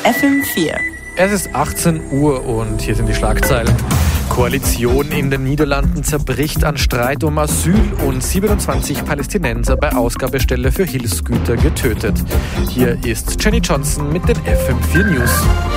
FM4. Es ist 18 Uhr und hier sind die Schlagzeilen. Koalition in den Niederlanden zerbricht an Streit um Asyl und 27 Palästinenser bei Ausgabestelle für Hilfsgüter getötet. Hier ist Jenny Johnson mit den FM4 News.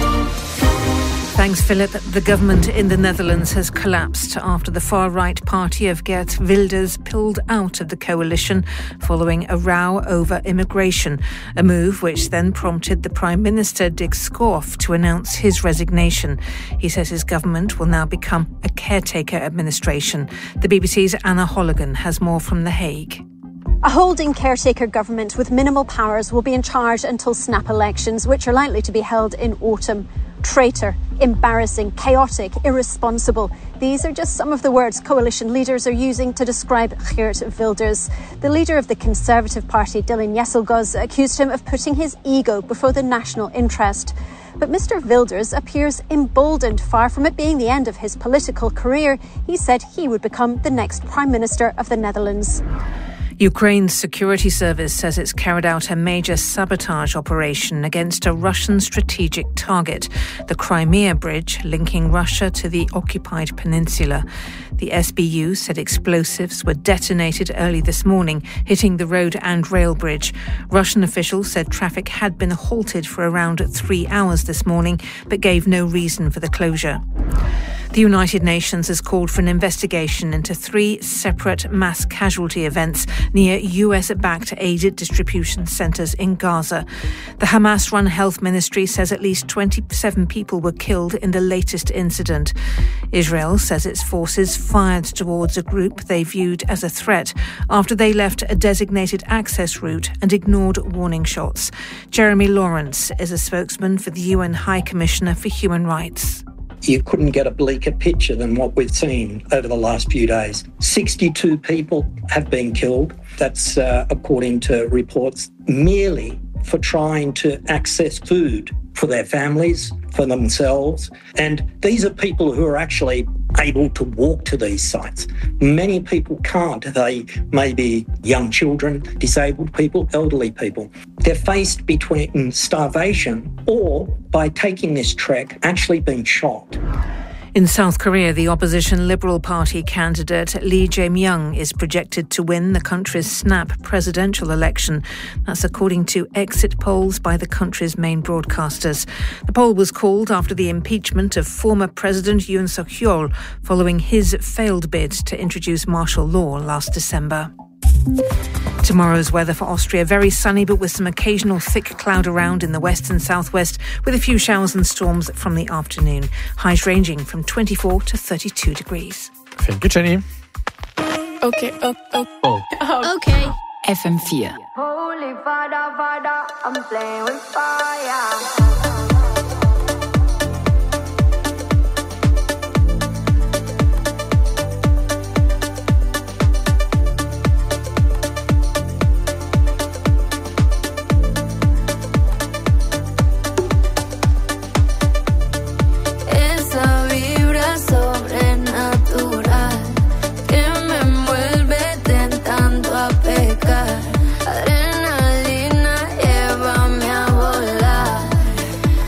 Thanks, Philip. The government in the Netherlands has collapsed after the far-right party of Geert Wilders pulled out of the coalition following a row over immigration, a move which then prompted the Prime Minister Dick Schoof to announce his resignation. He says his government will now become a caretaker administration. The BBC's Anna Holligan has more from The Hague. A holding caretaker government with minimal powers will be in charge until snap elections, which are likely to be held in autumn. Traitor, embarrassing, chaotic, irresponsible. These are just some of the words coalition leaders are using to describe Geert Wilders. The leader of the Conservative Party, Dylan Jesselgus, accused him of putting his ego before the national interest. But Mr. Wilders appears emboldened. Far from it being the end of his political career, he said he would become the next Prime Minister of the Netherlands. Ukraine's security service says it's carried out a major sabotage operation against a Russian strategic target, the Crimea Bridge linking Russia to the occupied peninsula. The SBU said explosives were detonated early this morning, hitting the road and rail bridge. Russian officials said traffic had been halted for around 3 hours this morning, but gave no reason for the closure. The United Nations has called for an investigation into 3 separate mass casualty events near US-backed aid distribution centres in Gaza. The Hamas-run health ministry says at least 27 people were killed in the latest incident. Israel says its forces fired towards a group they viewed as a threat after they left a designated access route and ignored warning shots. Jeremy Lawrence is a spokesman for the UN High Commissioner for Human Rights. You couldn't get a bleaker picture than what we've seen over the last few days. 62 people have been killed. That's according to reports, merely for trying to access food for their families, for themselves. And these are people who are actually able to walk to these sites. Many people can't. They may be young children, disabled people, elderly people. They're faced between starvation or, by taking this trek, actually being shot. In South Korea, the opposition Liberal Party candidate Lee Jae-myung is projected to win the country's snap presidential election. That's according to exit polls by the country's main broadcasters. The poll was called after the impeachment of former President Yoon Suk-yeol following his failed bid to introduce martial law last December. Tomorrow's weather for Austria, very sunny but with some occasional thick cloud around in the west and southwest, with a few showers and storms from the afternoon. Highs ranging from 24 to 32 degrees. Thank you, Jenny. Okay. FM4. Holy Father, I'm playing with fire. Adrenalina, llévame a volar.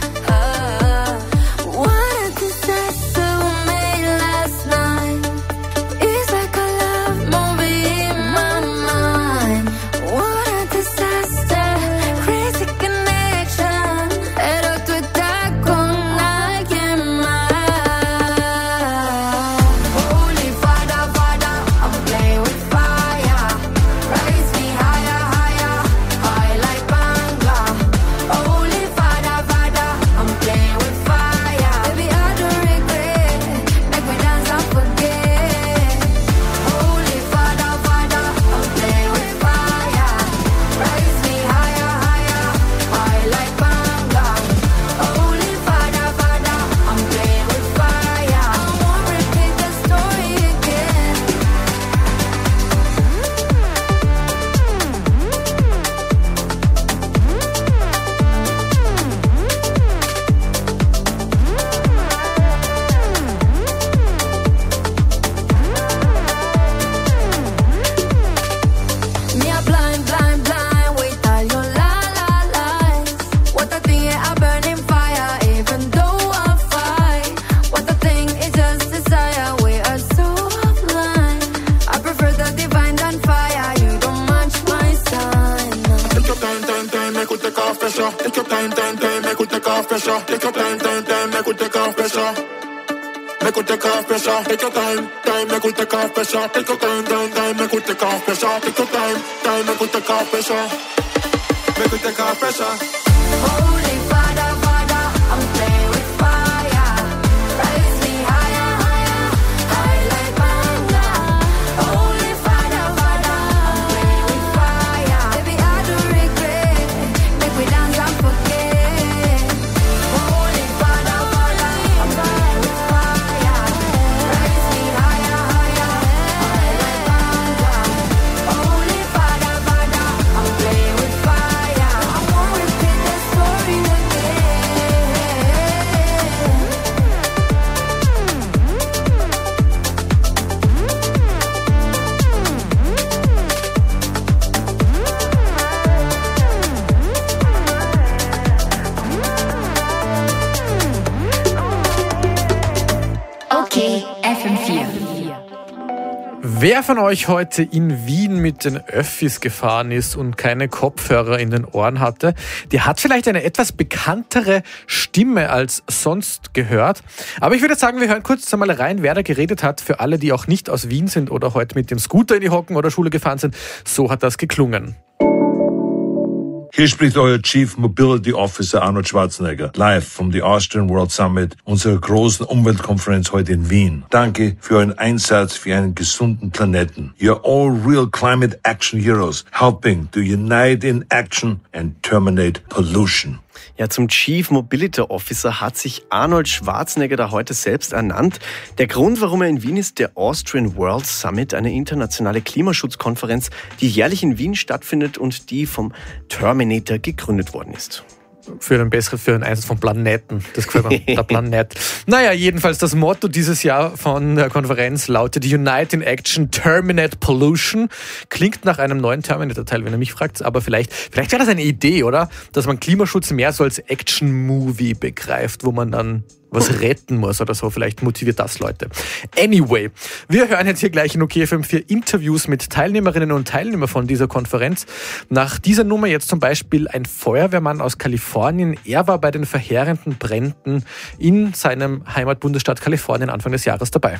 pressure. Take your time, make we take off pressure. Make we take off pressure. Take your time, make we take off pressure. Take your time, make we take off pressure. Take your time, make we take off pressure. Make we take off pressure. Holy Father, Father, I'm playing with fire. Rise me higher, higher, high like Banga. Holy Father, Father, I'm playing with fire. Baby, I don't regret. Make we dance and forget. Holy Father, Father, I'm playing with fire. Rise me higher, higher, high like Banga. Holy Father, Father, I'm playing with fire. I won't repeat the story again. Okay, FM4. Wer von euch heute in Wien mit den Öffis gefahren ist und keine Kopfhörer in den Ohren hatte, der hat vielleicht eine etwas bekanntere Stimme als sonst gehört. Aber ich würde sagen, wir hören kurz einmal rein, wer da geredet hat, für alle, die auch nicht aus Wien sind oder heute mit dem Scooter in die Hocken oder Schule gefahren sind. So hat das geklungen. Hier spricht euer Chief Mobility Officer Arnold Schwarzenegger, live vom The Austrian World Summit, unserer großen Umweltkonferenz heute in Wien. Danke für euren Einsatz für einen gesunden Planeten. You're all real climate action heroes, helping to unite in action and terminate pollution. Ja, zum Chief Mobility Officer hat sich Arnold Schwarzenegger da heute selbst ernannt. Der Grund, warum er in Wien ist, der Austrian World Summit, eine internationale Klimaschutzkonferenz, die jährlich in Wien stattfindet und die vom Terminator gegründet worden ist. Für einen Einsatz von Planeten. Das gefällt mir, der Planet. Naja, jedenfalls das Motto dieses Jahr von der Konferenz lautet Unite in Action, Terminate Pollution. Klingt nach einem neuen Terminator-Teil, wenn ihr mich fragt. Aber vielleicht wäre das eine Idee, oder? Dass man Klimaschutz mehr so als Action-Movie begreift, wo man dann was retten muss oder so. Vielleicht motiviert das Leute. Anyway, wir hören jetzt hier gleich in OKFM4 Interviews mit Teilnehmerinnen und Teilnehmern von dieser Konferenz. Nach dieser Nummer jetzt zum Beispiel ein Feuerwehrmann aus Kalifornien. Er war bei den verheerenden Bränden in seinem Heimatbundesstaat Kalifornien Anfang des Jahres dabei.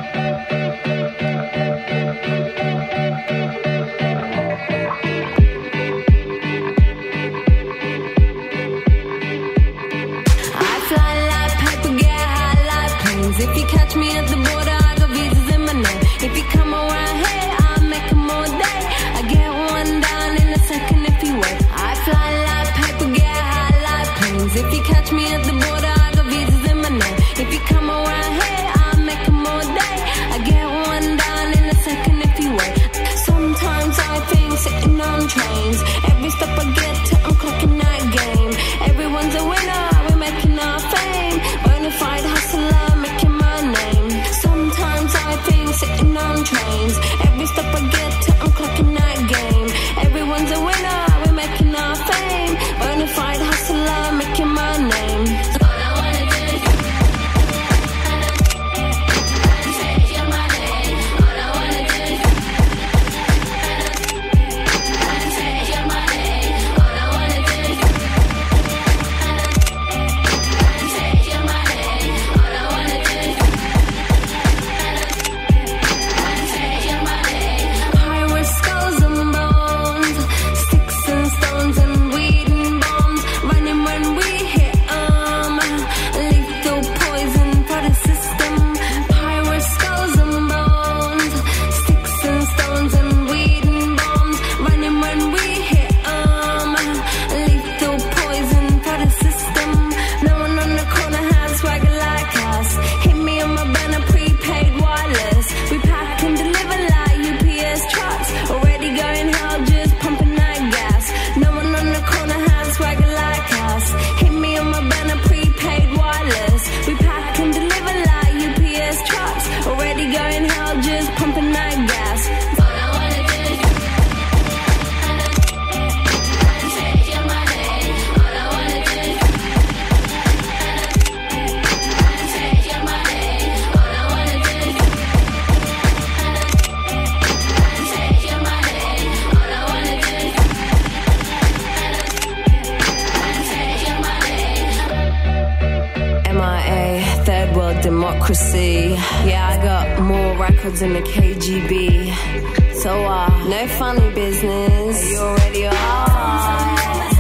If you catch me at the border, I got visas in my name. If you come around here, I'll make 'em all day. I get one down in a second if you wait. I fly like paper, get high like planes. If you catch me at the border, I got visas in my name. If you come around here, I'll make 'em all day. I get one down in a second if you wait. Sometimes I think sitting on trains. Every step I get to, I'm clocking that game. Everyone's a winner, we're making our fame. Bonafide hustler, making my name. Sometimes I think sitting on trains. Every step MIA, third world democracy. Yeah, I got more records than the KGB. So, no funny business. You already are.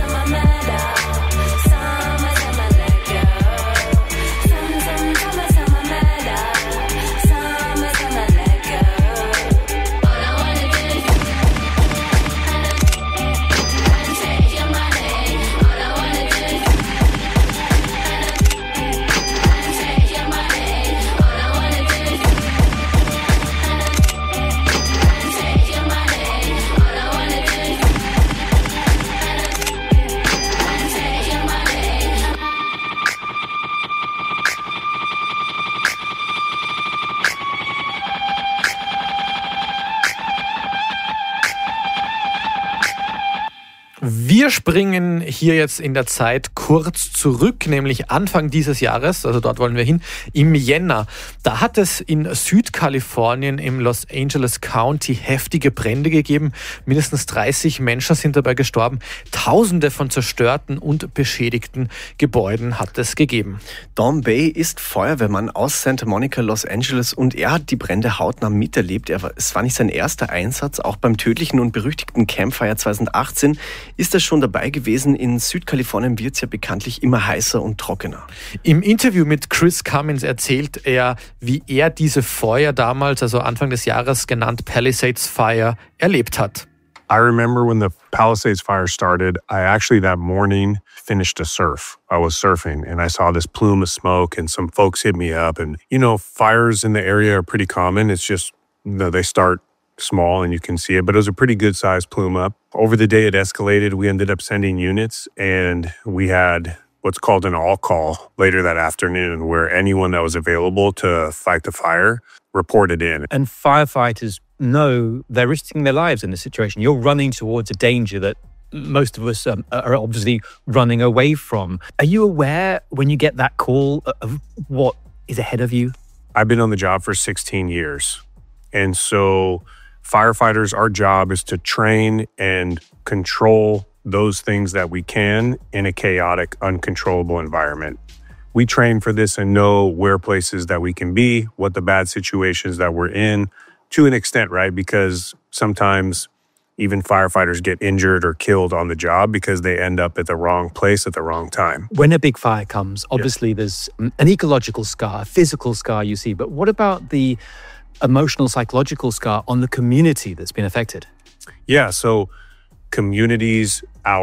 Wir springen hier jetzt in der Zeit kurz zurück, nämlich Anfang dieses Jahres, also dort wollen wir hin, im Jänner. Da hat es in Südkalifornien im Los Angeles County heftige Brände gegeben. Mindestens 30 Menschen sind dabei gestorben. Tausende von zerstörten und beschädigten Gebäuden hat es gegeben. Don Bay ist Feuerwehrmann aus Santa Monica, Los Angeles, und er hat die Brände hautnah miterlebt. Es war nicht sein erster Einsatz. Auch beim tödlichen und berüchtigten Campfire 2018 ist er schon dabei gewesen. In Südkalifornien wird es ja bekanntlich immer heißer und trockener. Im Interview mit Chris Cummins erzählt er, wie er diese Feuer damals, also Anfang des Jahres genannt Palisades Fire, erlebt hat. I remember when the Palisades fire started, I actually that morning finished a surf. I was surfing and I saw this plume of smoke and some folks hit me up. And, you know, fires in the area are pretty common. It's just, you know, they start small and you can see it, but it was a pretty good sized plume up. Over the day it escalated. We ended up sending units and we had what's called an all call later that afternoon where anyone that was available to fight the fire reported in. And firefighters know they're risking their lives in this situation. You're running towards a danger that most of us are obviously running away from. Are you aware when you get that call of what is ahead of you? I've been on the job for 16 years. And so firefighters, our job is to train and control those things that we can in a chaotic, uncontrollable environment. We train for this and know where places that we can be, what the bad situations that we're in, to an extent, right? Because sometimes even firefighters get injured or killed on the job because they end up at the wrong place at the wrong time. When a big fire comes, obviously there's an ecological scar, a physical scar you see, but what about the emotional, psychological scar on the community that's been affected? Yeah, so communities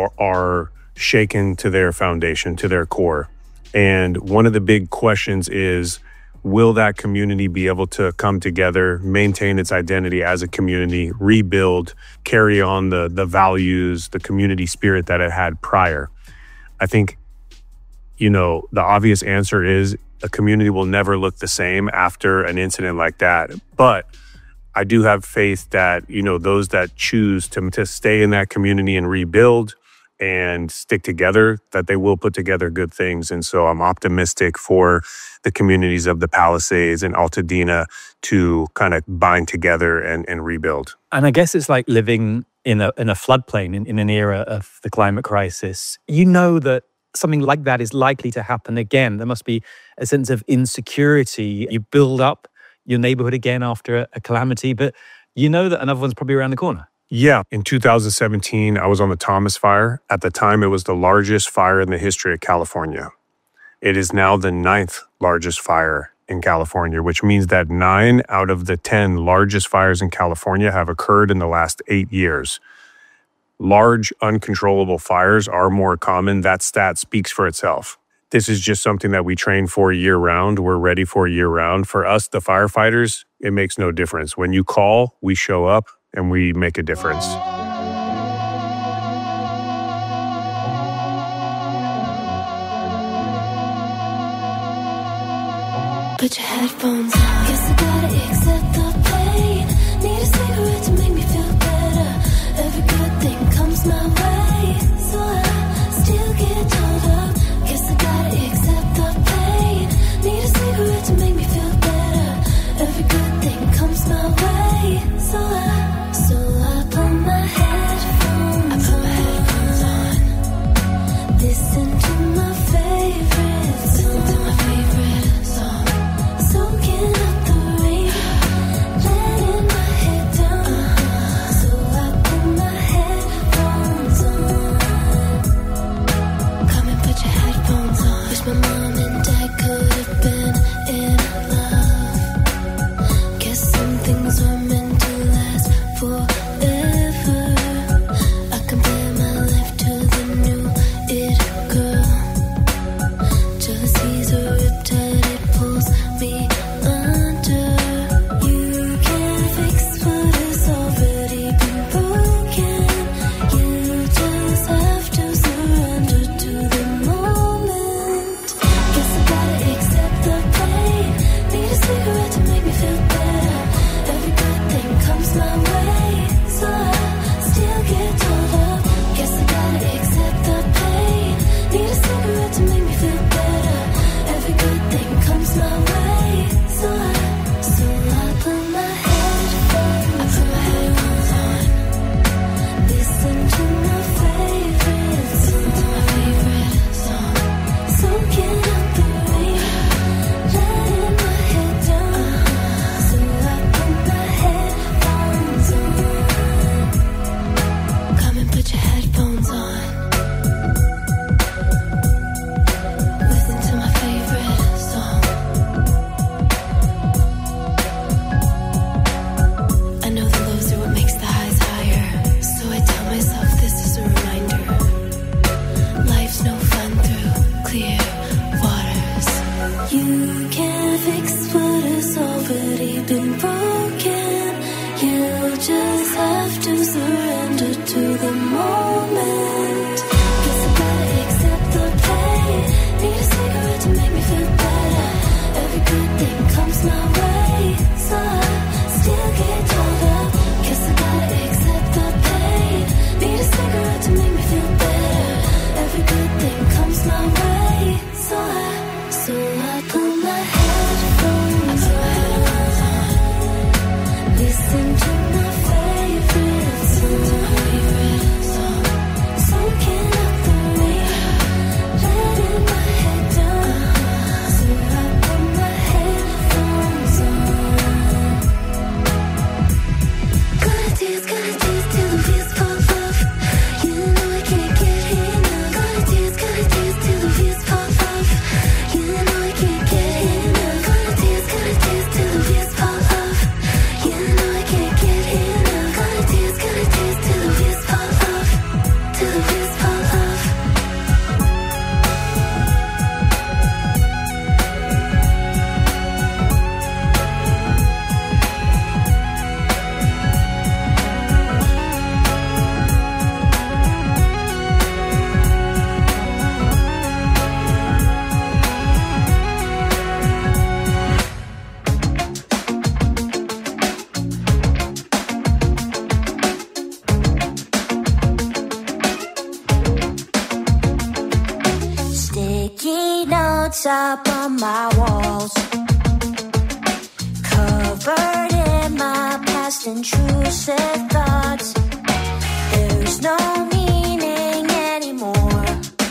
are shaken to their foundation, to their core. And one of the big questions is, will that community be able to come together, maintain its identity as a community, rebuild, carry on the values, the community spirit that it had prior? I think, you know, the obvious answer is a community will never look the same after an incident like that. But I do have faith that, you know, those that choose to stay in that community and rebuild and stick together, that they will put together good things. And so I'm optimistic for the communities of the Palisades and Altadena to kind of bind together and rebuild. And I guess it's like living in a floodplain in an era of the climate crisis. You know that something like that is likely to happen again. There must be a sense of insecurity. You build up your neighborhood again after a calamity, but you know that another one's probably around the corner. Yeah. In 2017, I was on the Thomas Fire. At the time, it was the largest fire in the history of California. It is now the 9th largest fire in California, which means that 9 out of the 10 largest fires in California have occurred in the last 8 years. Large, uncontrollable fires are more common. That stat speaks for itself. This is just something that we train for year-round. We're ready for year-round. For us, the firefighters, it makes no difference. When you call, we show up and we make a difference. Put your headphones on. Guess I gotta accept the pain. Need a cigarette to make me feel better. Every good thing comes my way, so I still get told up. Guess I gotta accept the pain. Need a cigarette to make me feel better. Every good thing comes my way, so I put my headphones on. Listen to my favorite song. cigarette to make me feel better. Every good thing comes my way, so I still get told up. Guess I gotta accept the pain. Need a cigarette to make me feel better. Every good thing comes my way, so I put my headphones on. Listen to my favorite song. Soaking up the rain, letting my head down. So I put my headphones on. Come and put your headphones on. Listen to my favorite song. I know the lows are what makes the highs higher, so I tell myself this is a reminder. Life's no fun through clear waters. You can't fix what has already been broken. You just have to surrender to the moment. Guess I gotta accept the pain. Need a cigarette to make me feel better. Every good thing comes my way, so I still get told up. Guess I gotta accept the pain. Need a cigarette to make me feel better. Every good thing comes my way, so I put my headphones on. Listen to my favorite song. Soaking up the rain, letting my head down. So I put my headphones on. Gonna dance till the wheels fall off. You know I can't get enough. Gonna dance till the wheels fall off. You know I can't get enough. Gonna dance till the wheels fall off. You know I can't get enough. Gonna dance till the wheels fall off. Till the wheels fall off. Sticky notes up on my walls, covered in my past intrusive thoughts. There's no meaning anymore,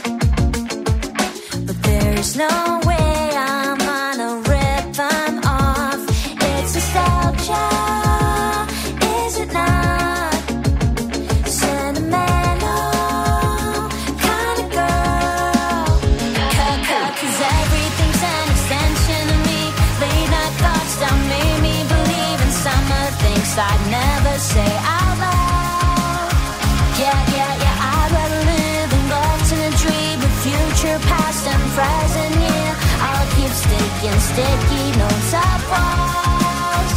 but there's no way I'm gonna rip them off. It's nostalgia, is it not? Sentimental kind of girl. Cause everything's an extension of me. Late night thoughts that made me believe in some of the things I'd never say out loud. Yeah, I'd rather live engulfed in a dream of future, past and present year. I'll keep sticking sticky notes up walls.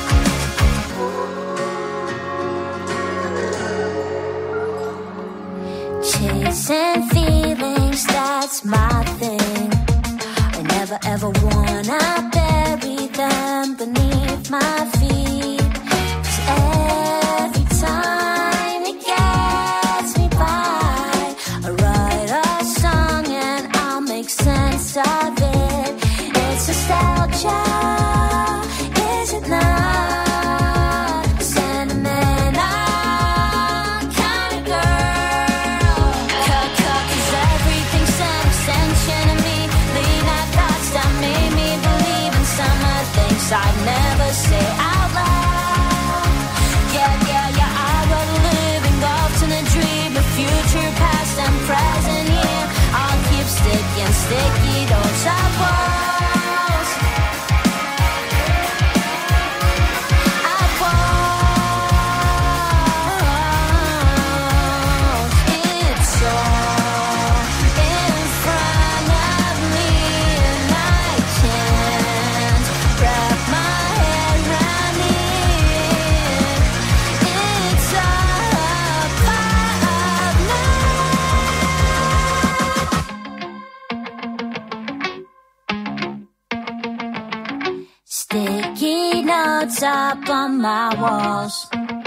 Chasing feelings, that's my thing. I never ever wanna bury them beneath my feet. 'Cause every time it gets me by, I write a song and I'll make sense of it. It's nostalgia, is it not? Sentimental kind of girl. 'Cause everything's an extension of me. Late night thoughts that made me believe in some of the things I'd never say out loud. Sticky notes up on my walls.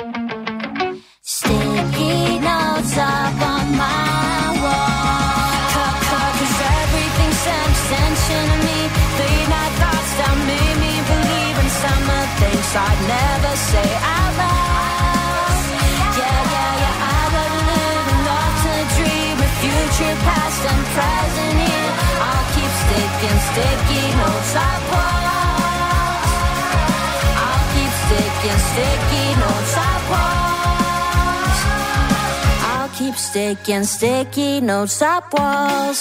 Sticky notes up on my walls. Cause everything's attention to me. Late night thoughts that made me believe in summer things I'd never say out loud. Yeah, I would live and love to dream of future, past and present here. I'll keep sticking sticky notes up walls. I'll keep sticking sticky notes up walls. I'll keep sticking sticky notes up walls.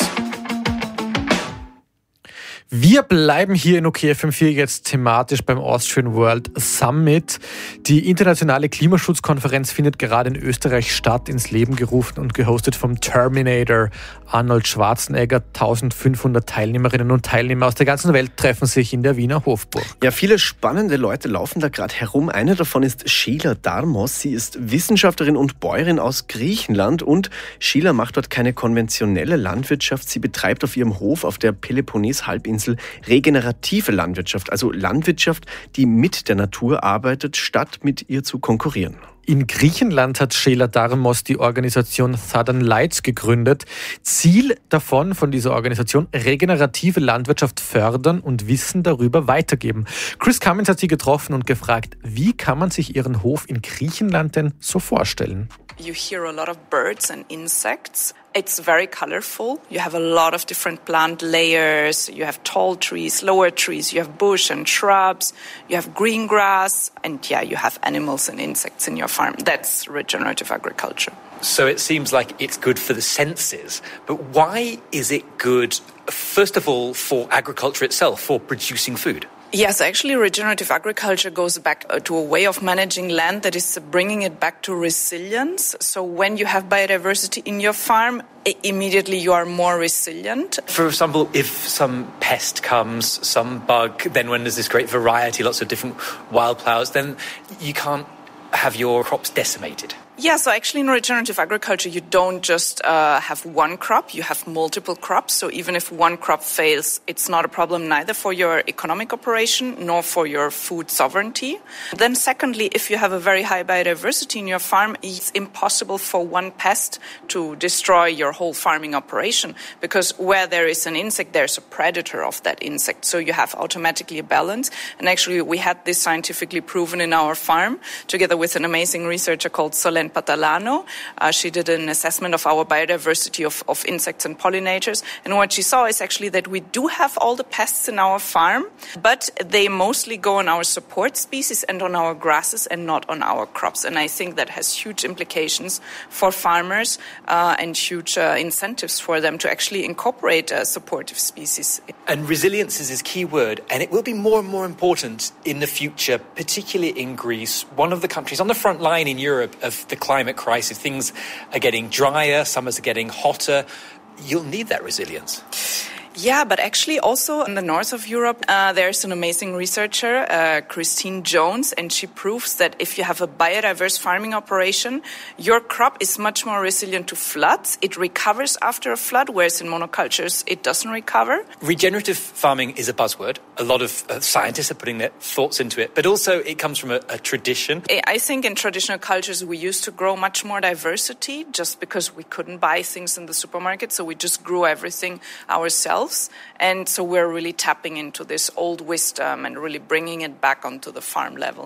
Wir bleiben hier in OKFM4 jetzt thematisch beim Austrian World Summit. Die internationale Klimaschutzkonferenz findet gerade in Österreich statt, ins Leben gerufen und gehostet vom Terminator Arnold Schwarzenegger. 1500 Teilnehmerinnen und Teilnehmer aus der ganzen Welt treffen sich in der Wiener Hofburg. Ja, viele spannende Leute laufen da gerade herum. Eine davon ist Sheila Darmos. Sie ist Wissenschaftlerin und Bäuerin aus Griechenland und Sheila macht dort keine konventionelle Landwirtschaft. Sie betreibt auf ihrem Hof auf der Peloponnes-Halbinsel regenerative Landwirtschaft, also Landwirtschaft, die mit der Natur arbeitet, statt mit ihr zu konkurrieren. In Griechenland hat Sheila Darmos die Organisation Southern Lights gegründet. Ziel davon, von dieser Organisation, regenerative Landwirtschaft fördern und Wissen darüber weitergeben. Chris Cummins hat sie getroffen und gefragt, wie kann man sich ihren Hof in Griechenland denn so vorstellen? You hear a lot of birds and insects. It's very colorful. You have a lot of different plant layers. You have tall trees, lower trees. You have bush and shrubs. You have green grass. And you have animals and insects in your farm. That's regenerative agriculture. So it seems like it's good for the senses. But why is it good, first of all, for agriculture itself, for producing food? Yes, actually regenerative agriculture goes back to a way of managing land that is bringing it back to resilience. So when you have biodiversity in your farm, immediately you are more resilient. For example, if some pest comes, some bug, then when there's this great variety, lots of different wildflowers, then you can't have your crops decimated. Yeah, so actually in regenerative agriculture, you don't just have one crop, you have multiple crops. So even if one crop fails, it's not a problem neither for your economic operation nor for your food sovereignty. Then secondly, if you have a very high biodiversity in your farm, it's impossible for one pest to destroy your whole farming operation, because where there is an insect, there's a predator of that insect. So you have automatically a balance. And actually we had this scientifically proven in our farm together with an amazing researcher called Solène Patalano. She did an assessment of our biodiversity of insects and pollinators. And what she saw is actually that we do have all the pests in our farm, but they mostly go on our support species and on our grasses and not on our crops. And I think that has huge implications for farmers and huge incentives for them to actually incorporate supportive species. And resilience is his key word, and it will be more and more important in the future, particularly in Greece, one of the countries on the front line in Europe of the climate crisis. Things are getting drier, summers are getting hotter. You'll need that resilience. Yeah, but actually also in the north of Europe, there's an amazing researcher, Christine Jones, and she proves that if you have a biodiverse farming operation, your crop is much more resilient to floods. It recovers after a flood, whereas in monocultures, it doesn't recover. Regenerative farming is a buzzword. A lot of scientists are putting their thoughts into it, but also it comes from a tradition. I think in traditional cultures, we used to grow much more diversity just because we couldn't buy things in the supermarket, so we just grew everything ourselves. And so we're really tapping into this old wisdom and really bringing it back onto the farm level.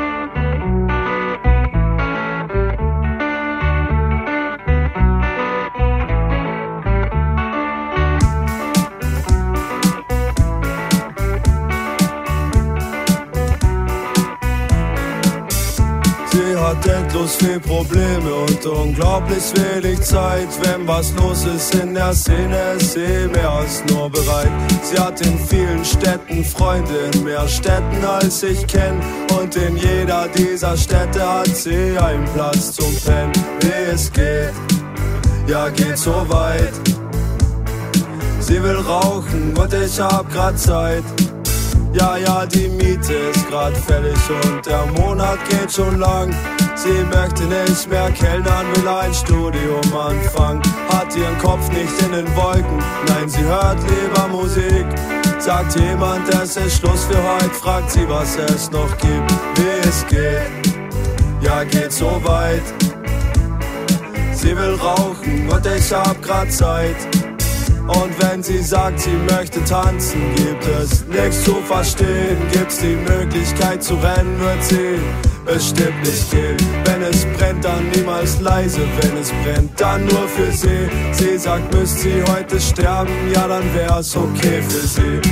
Sie hat endlos viel Probleme und unglaublich wenig Zeit. Wenn was los ist in der Szene, ist sie mehr als nur bereit. Sie hat in vielen Städten Freunde, in mehr Städten als ich kenn. Und in jeder dieser Städte hat sie einen Platz zum Pennen. Wie es geht, ja geht so weit. Sie will rauchen und ich hab grad Zeit. Ja, die Miete ist grad fällig und der Monat geht schon lang. Sie möchte nicht mehr kellnern, will ein Studium anfangen. Hat ihren Kopf nicht in den Wolken, nein, sie hört lieber Musik. Sagt jemand, es ist Schluss für heute, fragt sie, was es noch gibt. Wie es geht, ja geht so weit. Sie will rauchen und ich hab grad Zeit. Und wenn sie sagt, sie möchte tanzen, gibt es nichts zu verstehen. Gibt's die Möglichkeit zu rennen, wird sie bestimmt nicht gehen. Wenn es brennt, dann niemals leise. Wenn es brennt, dann nur für sie. Sie sagt, müsst sie heute sterben, ja dann wär's okay für sie.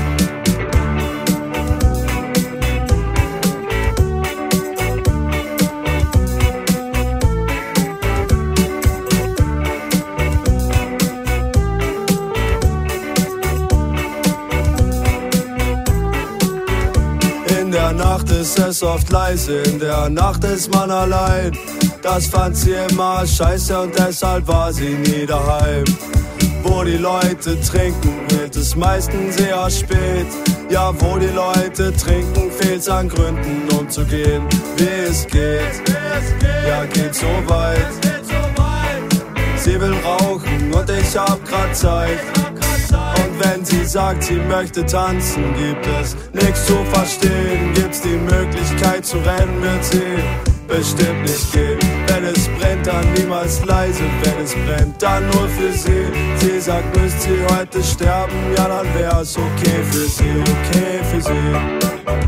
Ist es oft leise, in der Nacht ist man allein. Das fand sie immer scheiße und deshalb war sie nie daheim. Wo die Leute trinken, wird es meistens eher spät. Ja, wo die Leute trinken, fehlt's an Gründen, um zu gehen. Wie es geht, ja geht so weit. Sie will rauchen und ich hab grad Zeit. Und wenn sie sagt, sie möchte tanzen, gibt es nichts zu verstehen. Gibt's die Möglichkeit zu rennen, wird sie bestimmt nicht gehen. Wenn es brennt, dann niemals leise. Wenn es brennt, dann nur für sie. Sie sagt, müsst sie heute sterben, ja dann wär's okay für sie, okay für sie.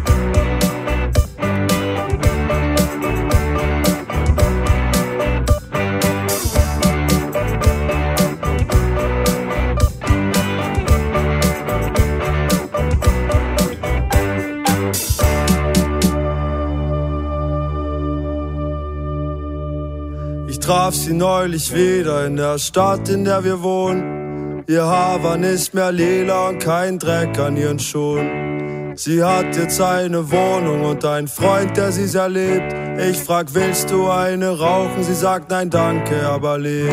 Ich traf sie neulich wieder in der Stadt, in der wir wohnen. Ihr Haar war nicht mehr lila und kein Dreck an ihren Schuhen. Sie hat jetzt eine Wohnung und einen Freund, der sie sehr liebt. Ich frag, willst du eine rauchen? Sie sagt, nein danke, aber lieb.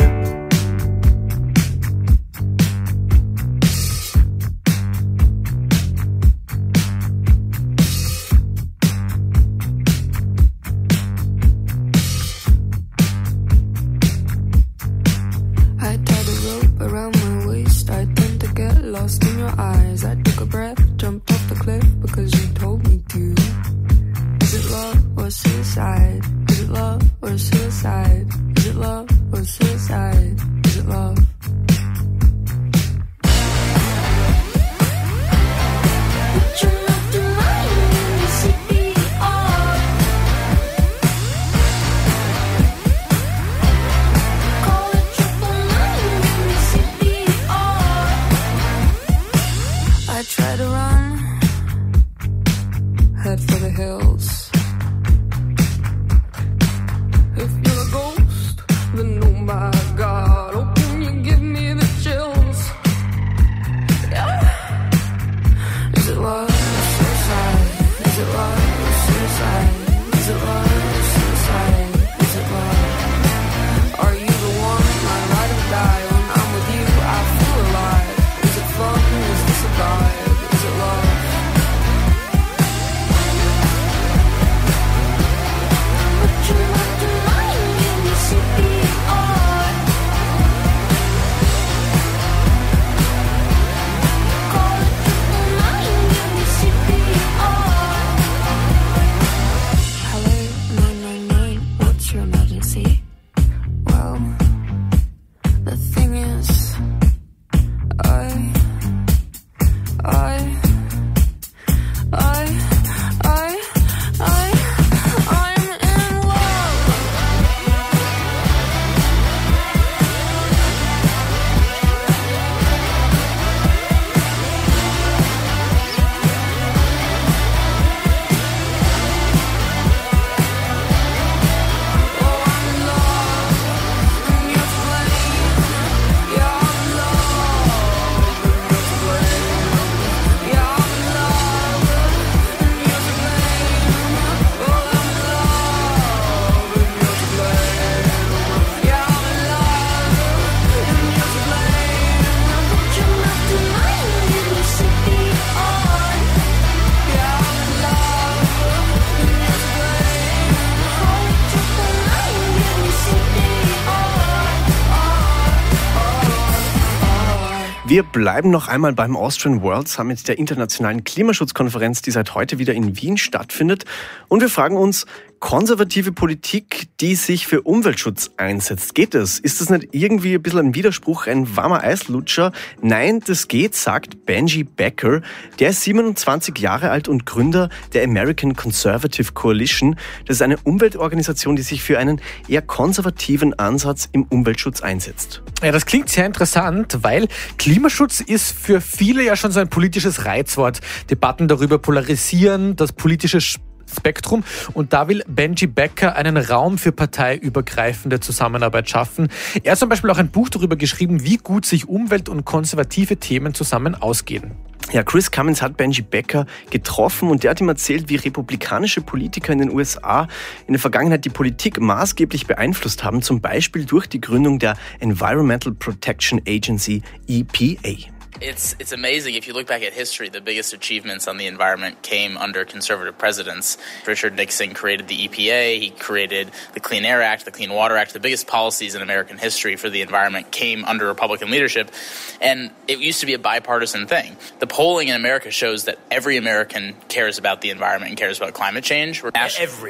Wir bleiben noch einmal beim Austrian World Summit, der internationalen Klimaschutzkonferenz, die seit heute wieder in Wien stattfindet. Und wir fragen uns, konservative Politik, die sich für Umweltschutz einsetzt, geht das? Ist das nicht irgendwie ein bisschen ein Widerspruch, ein warmer Eislutscher? Nein, das geht, sagt Benji Becker. Der ist 27 Jahre alt und Gründer der American Conservative Coalition. Das ist eine Umweltorganisation, die sich für einen eher konservativen Ansatz im Umweltschutz einsetzt. Ja, das klingt sehr interessant, weil Klimaschutz ist für viele ja schon so ein politisches Reizwort. Debatten darüber polarisieren, das politische Spektrum. Und da will Benji Becker einen Raum für parteiübergreifende Zusammenarbeit schaffen. Er hat zum Beispiel auch ein Buch darüber geschrieben, wie gut sich Umwelt- und konservative Themen zusammen ausgehen. Ja, Chris Cummins hat Benji Becker getroffen und der hat ihm erzählt, wie republikanische Politiker in den USA in der Vergangenheit die Politik maßgeblich beeinflusst haben, zum Beispiel durch die Gründung der Environmental Protection Agency, EPA. It's amazing. If you look back at history, the biggest achievements on the environment came under conservative presidents. Richard Nixon created the EPA. He created the Clean Air Act, the Clean Water Act. The biggest policies in American history for the environment came under Republican leadership. And it used to be a bipartisan thing. The polling in America shows that every American cares about the environment and cares about climate change. The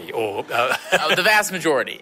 vast majority,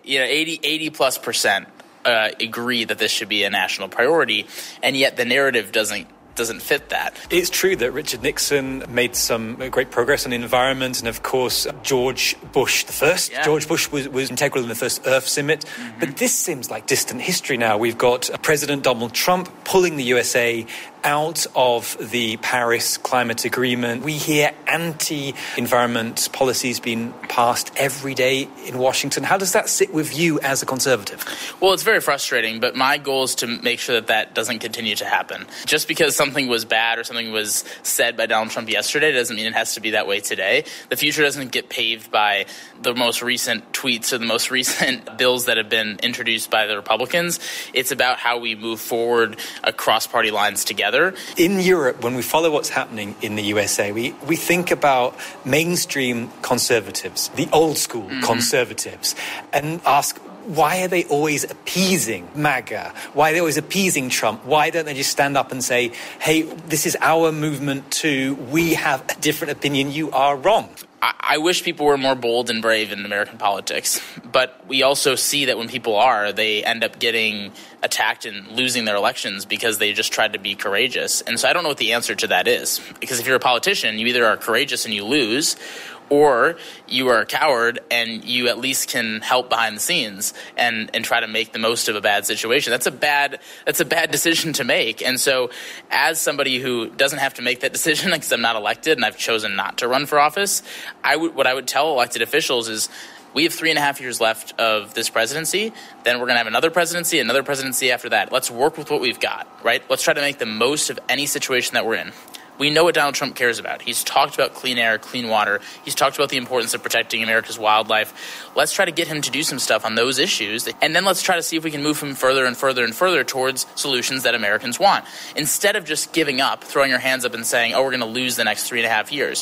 80+% agree that this should be a national priority. And yet the narrative doesn't fit that. It's true that Richard Nixon made some great progress on the environment, and of course George Bush the first. Yeah. George Bush was integral in the first Earth Summit, but this seems like distant history now. We've got President Donald Trump pulling the USA out of the Paris Climate Agreement. We hear anti-environment policies being passed every day in Washington. How does that sit with you as a conservative? Well, it's very frustrating, but my goal is to make sure that doesn't continue to happen. Just because something was bad or something was said by Donald Trump yesterday doesn't mean it has to be that way today. The future doesn't get paved by the most recent tweets or the most recent bills that have been introduced by the Republicans. It's about how we move forward across party lines together. In Europe, when we follow what's happening in the USA, we think about mainstream conservatives, the old school conservatives, and ask, why are they always appeasing MAGA? Why are they always appeasing Trump? Why don't they just stand up and say, hey, this is our movement too. We have a different opinion. You are wrong. I wish people were more bold and brave in American politics, but we also see that when people are, they end up getting attacked and losing their elections because they just tried to be courageous. And so I don't know what the answer to that is, because if you're a politician, you either are courageous and you lose, or you are a coward and you at least can help behind the scenes and try to make the most of a bad situation. That's a bad decision to make. And so as somebody who doesn't have to make that decision because I'm not elected and I've chosen not to run for office, what I would tell elected officials is, we have 3.5 years left of this presidency. Then we're going to have another presidency after that. Let's work with what we've got, right? Let's try to make the most of any situation that we're in. We know what Donald Trump cares about. He's talked about clean air, clean water. He's talked about the importance of protecting America's wildlife. Let's try to get him to do some stuff on those issues. And then let's try to see if we can move him further and further and further towards solutions that Americans want. Instead of just giving up, throwing your hands up and saying, oh, we're going to lose the next 3.5 years.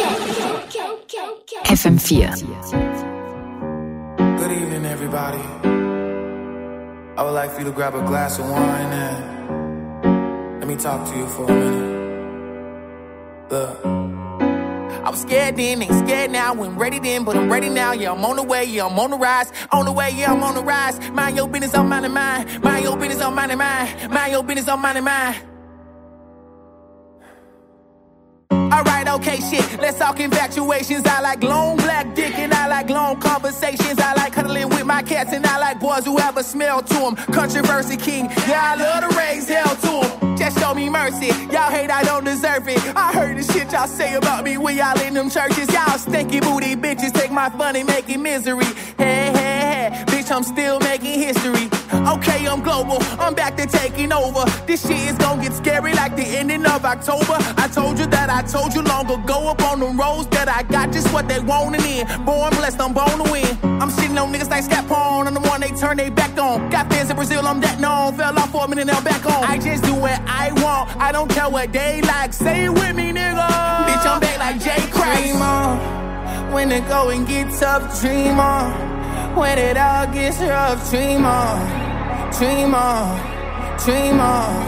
FM4. Good evening, everybody. I would like for you to grab a glass of wine and let me talk to you for a minute. Look, I was scared then, ain't scared now. Wasn't ready then, but I'm ready now. Yeah, I'm on the way, yeah, I'm on the rise. On the way, yeah, I'm on the rise. Mind your business, I'm minding mine. Mind your business, I'm minding mine. Mind your business, I'm minding mine. Alright, okay, shit, let's talk infatuations. I like long black dick and I like long conversations. I like cuddling with my cats and I like boys who have a smell to them. Controversy king, yeah, I love to raise hell to them. Just show me mercy, y'all hate I don't deserve it. I heard the shit y'all say about me when y'all in them churches. Y'all stinky booty bitches take my fun and make it misery. Hey, hey, hey, bitch, I'm still making history. Okay, I'm global, I'm back to taking over. This shit is gonna get scary like the ending of October. I told you that I told you long ago up on the roads that I got just what they wanted in. Born blessed, I'm born to win. I'm shitting on niggas like Scapone, I'm the one they turn they back on. Got fans in Brazil, I'm that known. Fell off for a minute, now I'm back on. I just do what I want, I don't care what they like. Say it with me, nigga. Bitch, I'm back like Jay Christ. Dream on, when it go and get tough, dream on. When it all gets rough, dream on. Dream on, dream on,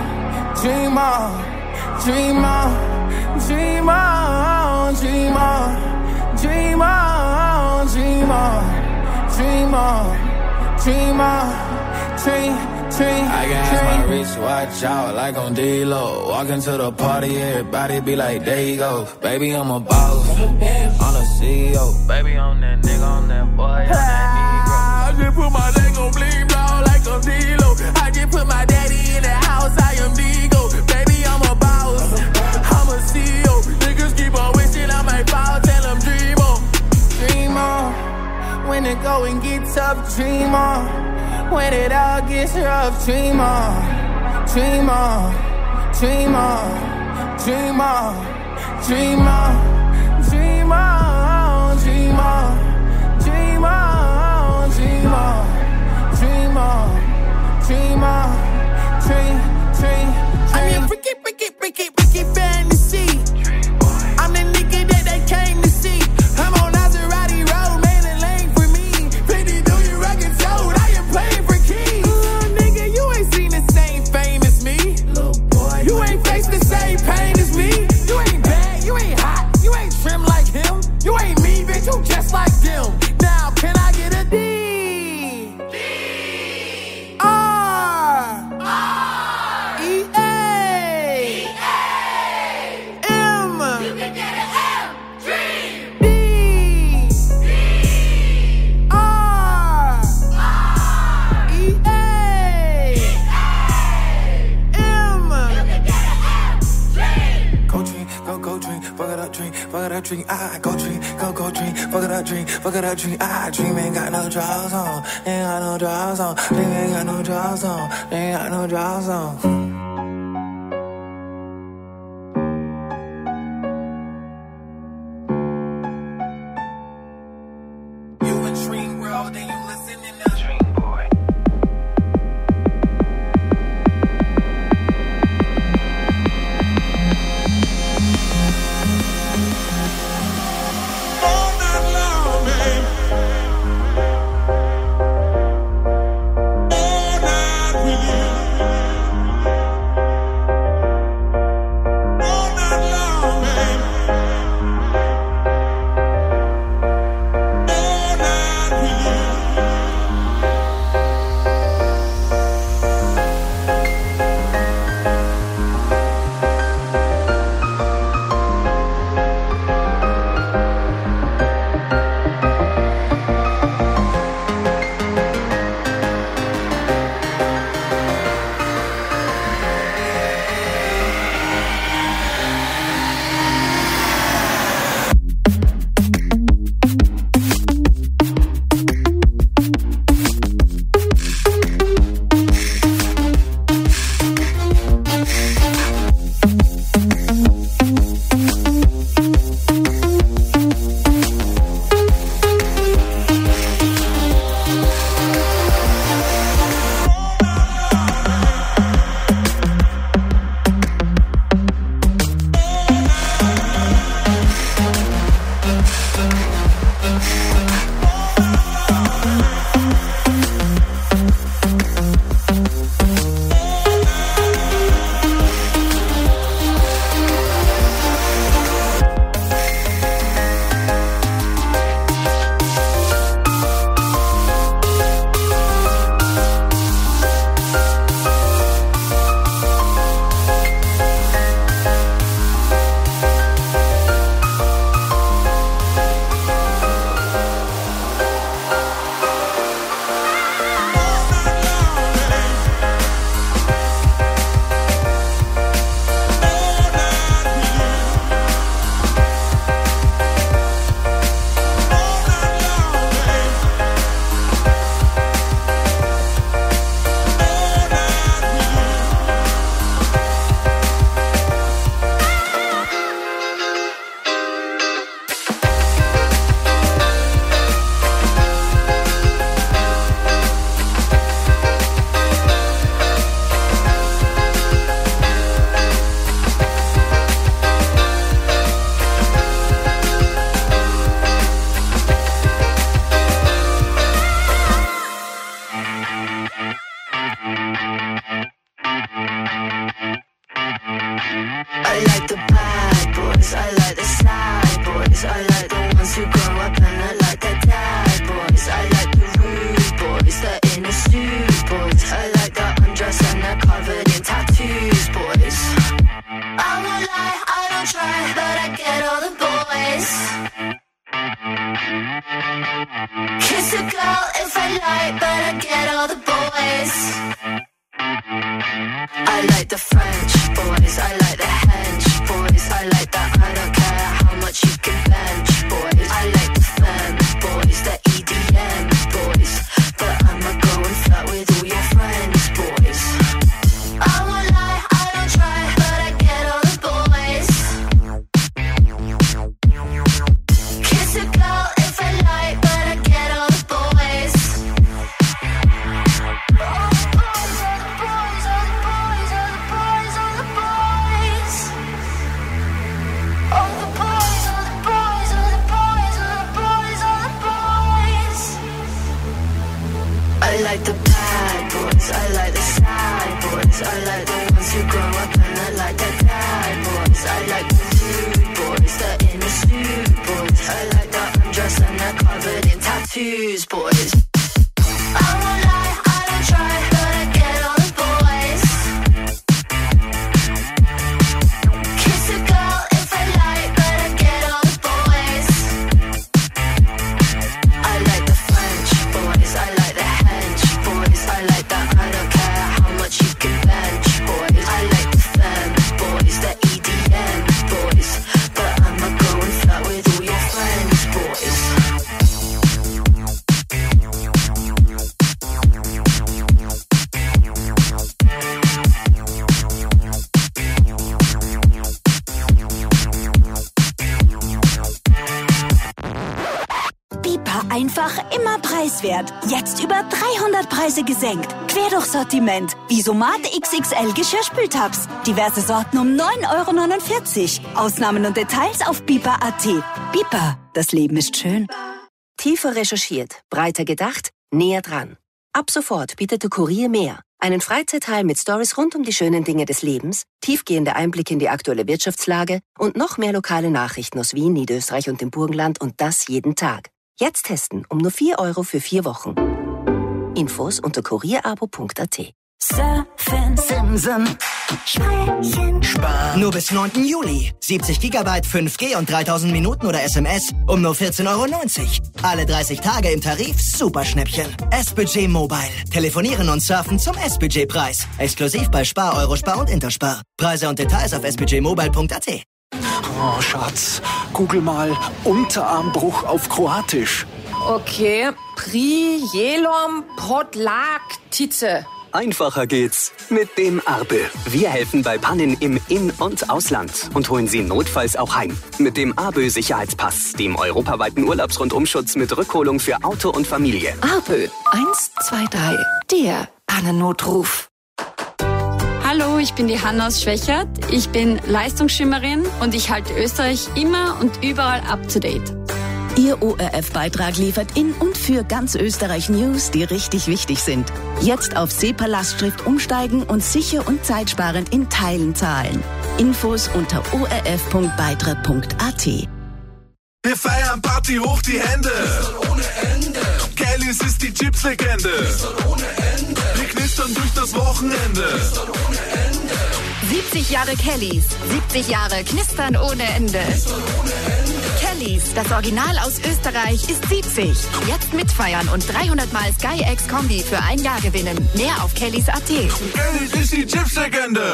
dream on, dream on, dream on, dream on, dream on, dream on, dream on, dream on, dream. I got my wristwatch out like on D-Lo. Walk into the party, everybody be like, there you go. Baby, I'm a boss, I'm a CEO. Baby, I'm that nigga, I'm that boy, I'm that Negro. I just put my leg on bling blow like on D-Lo. I just put my daddy in the house, I am Digo. Baby, I'm a boss, I'm a CEO. Niggas keep on wishing I might fall, tell them dream on. Dream on, when it going get tough, dream on. When it all gets rough, dream on, dream on, dream on, dream on, dream on, dream on, dream on, dream on, dream on, dream on, dream on, dream. I'm a freaky fantasy. I'm the nigga that they came to see. I'm on Maserati Road, made a lane for me. 50 do you records sold, I am playing for keys. Nigga, you ain't seen the same fame as me. Little boy, you ain't faced the same pain as me. You ain't bad, you ain't hot, you ain't trim like him. You ain't me, bitch, you just like them. Now, can I get a D? D. R. R. E. A. M. You can get an M. Dream. D. D. R. R. E. A. M. You can get an M. Dream. Go dream, go dream, fuck it up dream, fuck it up dream. I go dream, go dream, fuck it up dream, fuck it up dream. I dream ain't got no draws on, ain't got no draws on, ain't got no draws on, ain't got no draws on. boys. I like the ones who grow up and look like their dad boys. I like the rude boys, the in a suit boys. I like the undress and they're covered in tattoos boys. I won't lie, I don't try, but I get all the boys. Kiss a girl if I like, but I get all the boys. I like the French boys, I like the hench boys. I like that I don't care how much you can bench boys. I like the femme boys, the EDM boys. But I'ma go and flirt with all your friends boys. I won't lie, I don't try, but I get all the boys. Kiss a girl if I like, but I get all the boys. All the boys, all the boys, all the boys, all the boys, all the boys. All the boys, all the boys, all the boys, all the boys, all the boys. I like the bad boys, I like the sad boys. I like the ones who grow up and I like their dad boys. I like the rude boys, the in a suit boys. I like the undress and they're covered in tattoos boys. I won't lie, I don't try, but I get all the boys. Kiss a girl if I like, but I get all the boys. I like the French boys, I like the hench boys. I like that I don't care how much you can bench boys. I like the femme boys, the EDM boys. But I'ma go and flirt with all your friends boys. Bipa einfach immer preiswert. Jetzt über 300 Preise gesenkt. Quer durchs Sortiment. Wie Somat XXL Geschirrspültabs. Diverse Sorten um 9,49 €. Ausnahmen und Details auf bipa.at. Bipa, das Leben ist schön. Tiefer recherchiert, breiter gedacht, näher dran. Ab sofort bietet der Kurier mehr. Einen Freizeitteil mit Stories rund um die schönen Dinge des Lebens, tiefgehende Einblicke in die aktuelle Wirtschaftslage und noch mehr lokale Nachrichten aus Wien, Niederösterreich und dem Burgenland und das jeden Tag. Jetzt testen um nur 4 € für 4 Wochen. Infos unter kurierabo.at. Surfen, Simsen, Sprechen, Sparen. Nur bis 9. Juli. 70 GB 5G und 3000 Minuten oder SMS um nur 14,90 €. Alle 30 Tage im Tarif Superschnäppchen. S-Budget Mobile. Telefonieren und surfen zum S-Budget-Preis. Exklusiv bei Spar, Eurospar und Interspar. Preise und Details auf sbudgetmobile.at. Oh, Schatz, google mal Unterarmbruch auf Kroatisch. Okay, Prijelom Podlaktice. Einfacher geht's mit dem Arbe. Wir helfen bei Pannen im In- und Ausland und holen Sie notfalls auch heim. Mit dem Arbe Sicherheitspass, dem europaweiten Urlaubsrundumschutz mit Rückholung für Auto und Familie. Arbe 123, der Pannennotruf. Hallo, ich bin die Hanna aus Schwächert. Ich bin Leistungsschwimmerin und ich halte Österreich immer und überall up to date. Ihr ORF-Beitrag liefert in und für ganz Österreich News, die richtig wichtig sind. Jetzt auf SEPA-Lastschrift umsteigen und sicher und zeitsparend in Teilen zahlen. Infos unter orf.beitrag.at. Wir feiern Party hoch die Hände. Ohne Ende. Kellys ist die Chips-Legende. Ohne Ende. Wir knistern durch das Wochenende. Ohne Ende. 70 Jahre Kellys, 70 Jahre Knistern ohne Ende. Kellys, das Original aus Österreich, ist 70. Jetzt mitfeiern und 300 Mal Sky X Kombi für ein Jahr gewinnen. Mehr auf kellys.at. Kellys ist die Chips-Legende.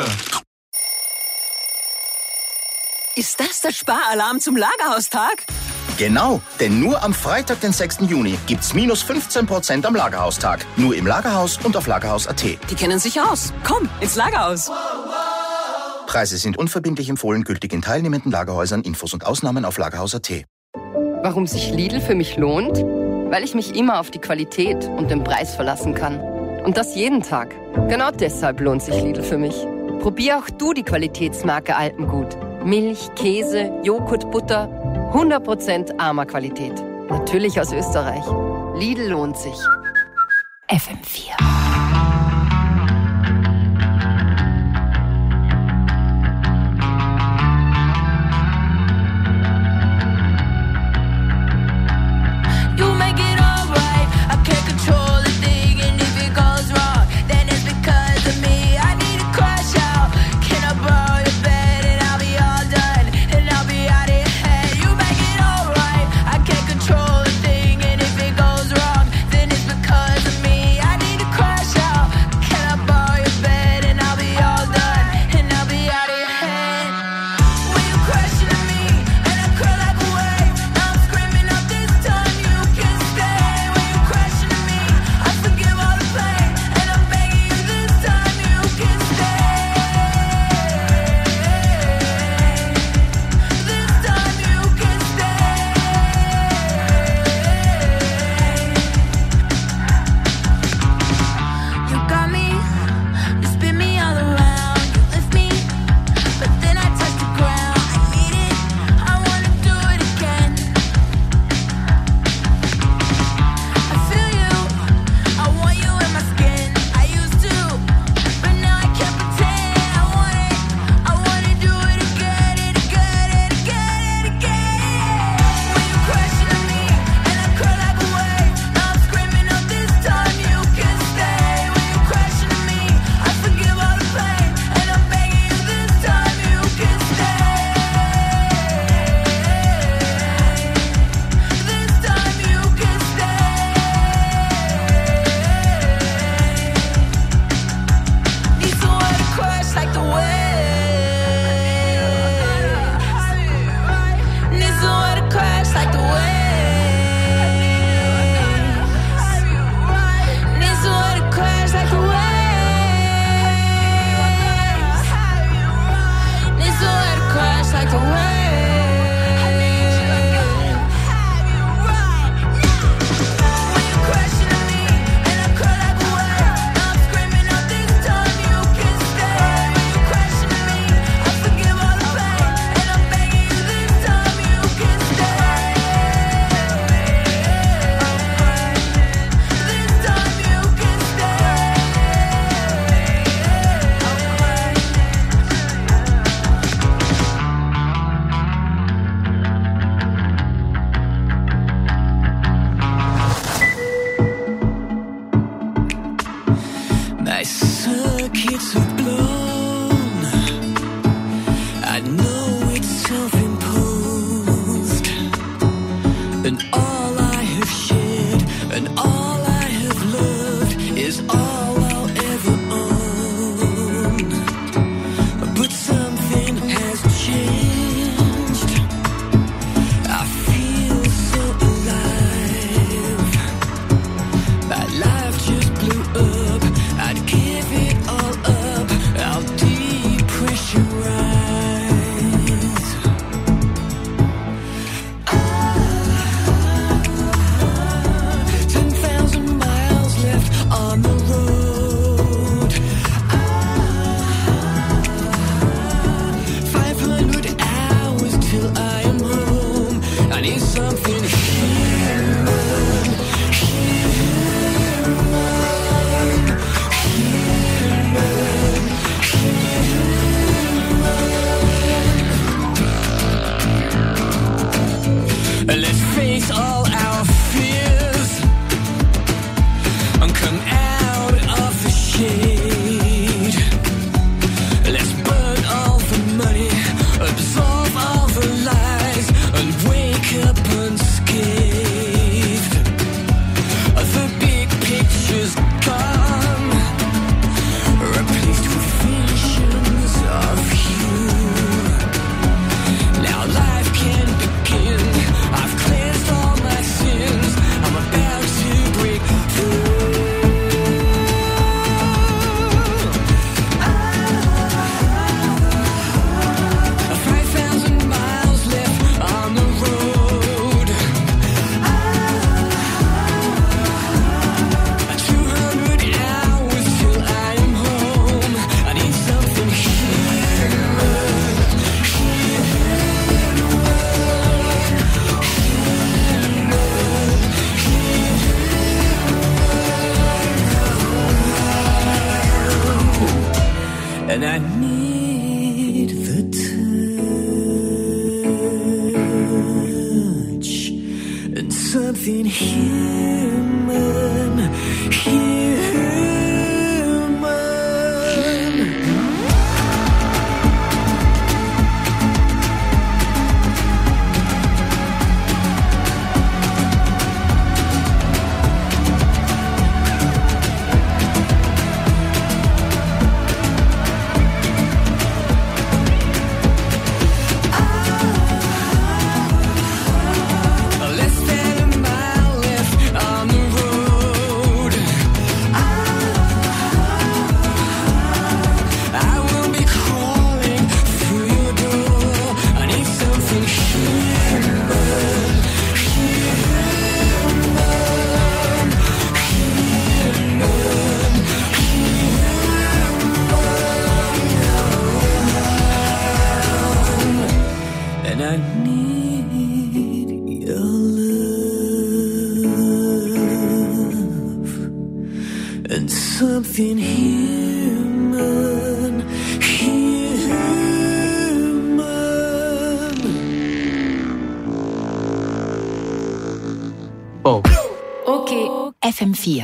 Ist das der Sparalarm zum Lagerhaustag? Genau, denn nur am Freitag, den 6. Juni, gibt's minus 15% am Lagerhaustag. Nur im Lagerhaus und auf lagerhaus.at. Die kennen sich aus. Komm, ins Lagerhaus. Preise sind unverbindlich empfohlen, gültig in teilnehmenden Lagerhäusern. Infos und Ausnahmen auf lagerhaus.at. Warum sich Lidl für mich lohnt? Weil ich mich immer auf die Qualität und den Preis verlassen kann. Und das jeden Tag. Genau deshalb lohnt sich Lidl für mich. Probier auch du die Qualitätsmarke Alpengut. Milch, Käse, Joghurt, Butter, 100% armer Qualität. Natürlich aus Österreich. Lidl lohnt sich. FM4. and all I have shared, and all I have loved is all I'll ever own. But something has changed. I feel so alive. My life just blew up. I'd give it all up. I'll depressurize. 10,000 miles left on the road. 500 hours till I am home. I need something human. Let's face all our fears and come out of the shade. Let's burn all the money, absorb all the lies, and wake up unscathed. The big picture's gone, replaced with visions of you. Now life can begin. I've cleansed all my sins. I'm about to break through. 5,000 miles left on the road. 200 hours till I am home. I need something and I need the touch and something human, less than a mile left on the road. I will be crawling through your door. I need something and I need your love and something human. Oh. Okay. FM4.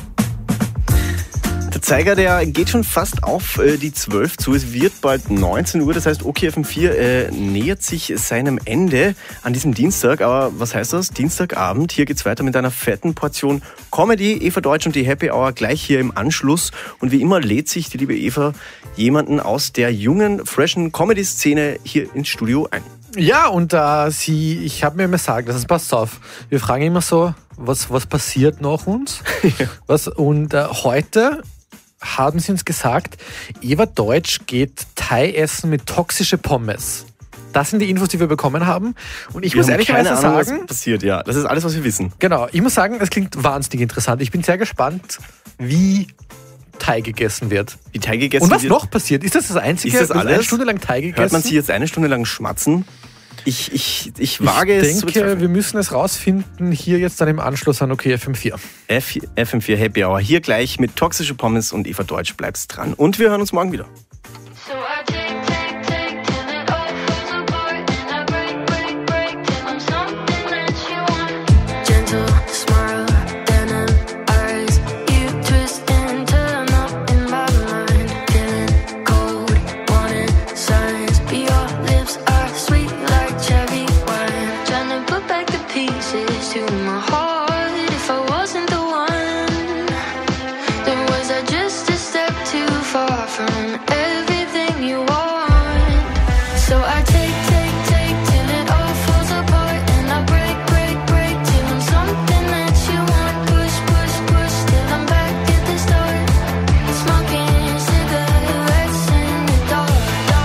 Der Zeiger, der geht schon fast auf die 12 zu. Es wird bald 19 Uhr. Das heißt, OKFM4 nähert sich seinem Ende an diesem Dienstag. Aber was heißt das? Dienstagabend. Hier geht's weiter mit einer fetten Portion Comedy. Eva Deutsch und die Happy Hour gleich hier im Anschluss. Und wie immer lädt sich die liebe Eva jemanden aus der jungen, freshen Comedy-Szene hier ins Studio ein. Ja, und ich habe mir immer gesagt, das ist, passt auf, wir fragen immer so, was passiert nach uns? Und heute haben sie uns gesagt, Eva Deutsch geht Thai essen mit toxische Pommes. Das sind die Infos, die wir bekommen haben. Und ich muss ehrlicherweise sagen, was passiert, ja. Das ist alles, was wir wissen. Genau, ich muss sagen, es klingt wahnsinnig interessant. Ich bin sehr gespannt, wie Thai gegessen wird. Wie Thai gegessen und was wird. noch passiert? Ist das das Einzige? Ist das alles? Eine Stunde lang Thai gegessen? Hört man sie jetzt eine Stunde lang schmatzen? Ich wage es zu bezweifeln. Ich denke, wir müssen es rausfinden, hier jetzt dann im Anschluss an FM4. FM4 Happy Hour, hier gleich mit toxische Pommes und Eva Deutsch, bleibst dran. Und wir hören uns morgen wieder. Put back the pieces to my heart. If I wasn't the one, then was I just a step too far from everything you want? So I take till it all falls apart, and I break till I'm something that you want. Push till I'm back at the start, smoking cigarettes in the dark.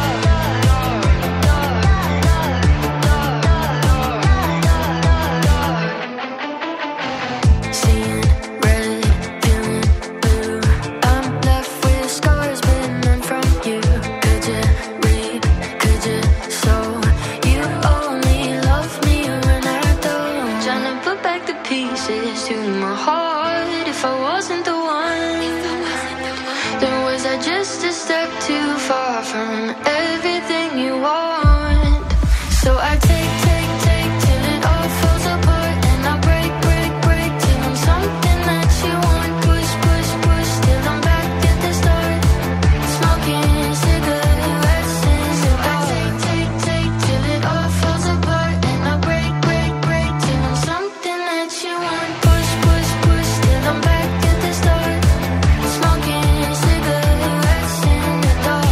Seeing red, feeling blue. I'm left with scars, but none from you. Could you read? Could you sew? You only love me when I don't. Trying to put back the pieces to my heart. If I wasn't the one, then was I just a step too far from everything you want? So I take till it all falls apart, and I break till I'm something that you want. Push till I'm back at the start, smoking cigarettes in the dark. Take till it all falls apart, and I break till I'm something that you want. Push till I'm back at the start, smoking cigarettes in the dark.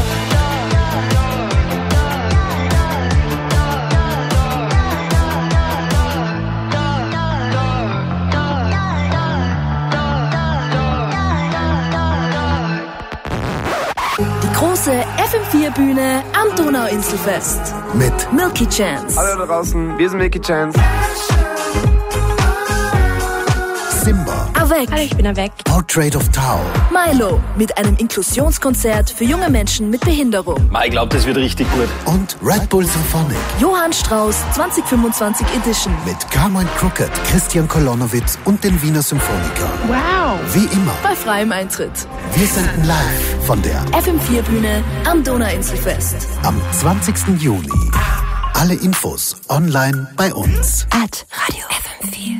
Die große FM4-Bühne am Donauinselfest mit Milky Chance. Hallo da draußen, wir sind Milky Chance. Simba. Avec. Hallo, ich bin Avec. Portrait of Tao. Milo mit einem Inklusionskonzert für junge Menschen mit Behinderung. Ich glaube, das wird richtig gut. Und Red Bull Symphonic. Johann Strauss 2025 Edition. Mit Carmine Crooked, Christian Kolonowitz und den Wiener Symphonikern. Wow. Wie immer. Bei freiem Eintritt. Wir senden live von der FM4-Bühne am Donauinselfest. Am 20. Juni. Alle Infos online bei uns. @Radio FM4.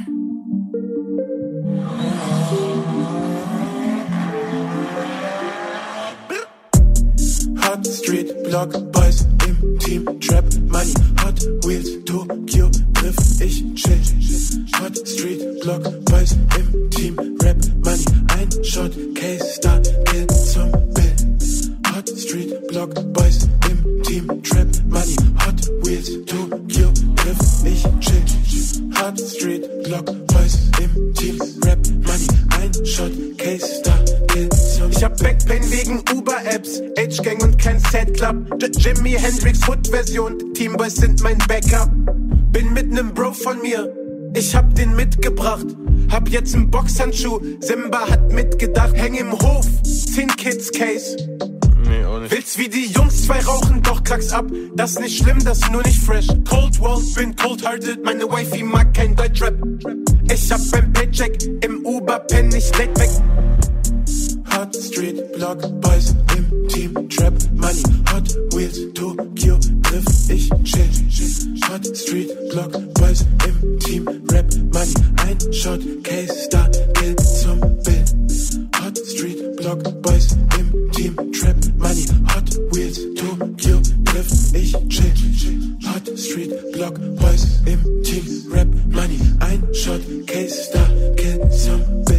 Hot Street Block Boys im Team Trap Money. Hot Wheels Tokyo Drift, ich chill. Hot Street Block Boys im Team Rap Money. Ein Shot Case Star geht zum Bill. Hot Street Block Boys im Team Trap Money. Hot Wheels Tokyo Drift, ich chill. Hot Street Block Boys im Team Rap Money. Ein Shot Case Star geht zum Bill. Ich hab Backpain wegen Uber-Apps, H-Gang und kein Set-Club. Jimi Hendrix Hood-Version, Teamboys sind mein Backup. Bin mit nem Bro von mir, ich hab den mitgebracht. Hab jetzt einen Boxhandschuh, Simba hat mitgedacht. Häng im Hof, 10 Kids Case. Nee, auch nicht. Willst wie die Jungs, 2 rauchen, doch krack's ab. Das nicht schlimm, das nur nicht fresh. Cold World, bin cold-hearted, meine Wifey mag kein Deutschrap. Ich hab beim Paycheck, im Uber penn ich late back. Hot Street Block Boys im Team Trap Money. Hot Wheels Tokyo Drift, ich chill. Hot Street Block Boys im Team Rap Money. Ein Shot Case Star geht zum Bill. Hot Street Block Boys im Team Trap Money. Hot Wheels Tokyo Drift, ich chill. Hot Street Block Boys im Team Rap Money. Ein Shot Case Star geht zum Bill.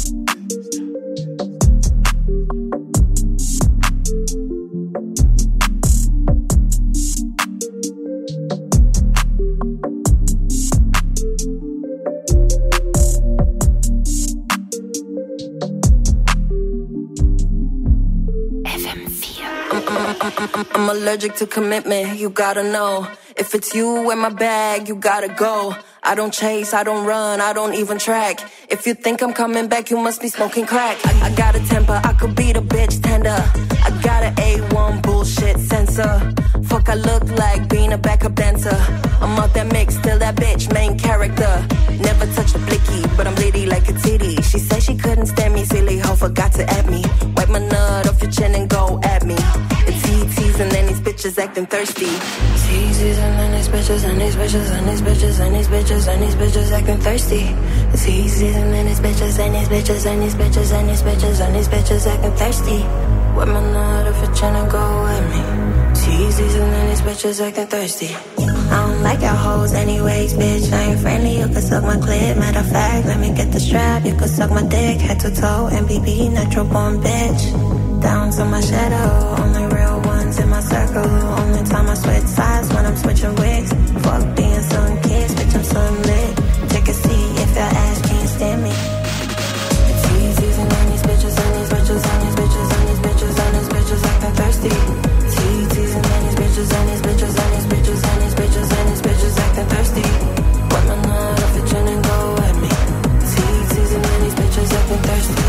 I'm allergic to commitment, you gotta know. If it's you in my bag, you gotta go. I don't chase, I don't run, I don't even track. If you think I'm coming back, you must be smoking crack. I got a temper, I could beat a bitch tender. I got an A1 bullshit sensor. Fuck, I look like being a backup dancer. I'm out that mix, still that bitch, main character. Never touched a blicky, but I'm litty like a titty. She said she couldn't stand me, silly hoe forgot to add me. Wipe my nut off your chin and go at me. It's ETs and then these bitches acting thirsty. It's ETs and then these bitches and these bitches and these bitches and these bitches and these bitches acting thirsty. It's ETs and then these bitches and these bitches and these bitches and these bitches and these bitches acting thirsty. Wipe my nut off your chin and go at me. Teasies and then these bitches acting thirsty. I don't like y'all hoes anyways, bitch. I ain't friendly, you suck my clit. Matter of fact, let me get the strap. You could suck my dick, head to toe. MBB, natural born bitch. Down to my shadow. Only real ones in my circle. Only time I switch sides when I'm switching wigs. Fuck being sun kids, bitch, I'm sun lit. Take a seat if your ass can't stand me. It's easy on these bitches, on these bitches, on these bitches, on these bitches, on these bitches, acting thirsty. It's on these bitches, on these bitches, on these bitches, on these bitches, on these bitches, acting thirsty. Wipe my nut off the chin and go at me. It's on these bitches, acting thirsty.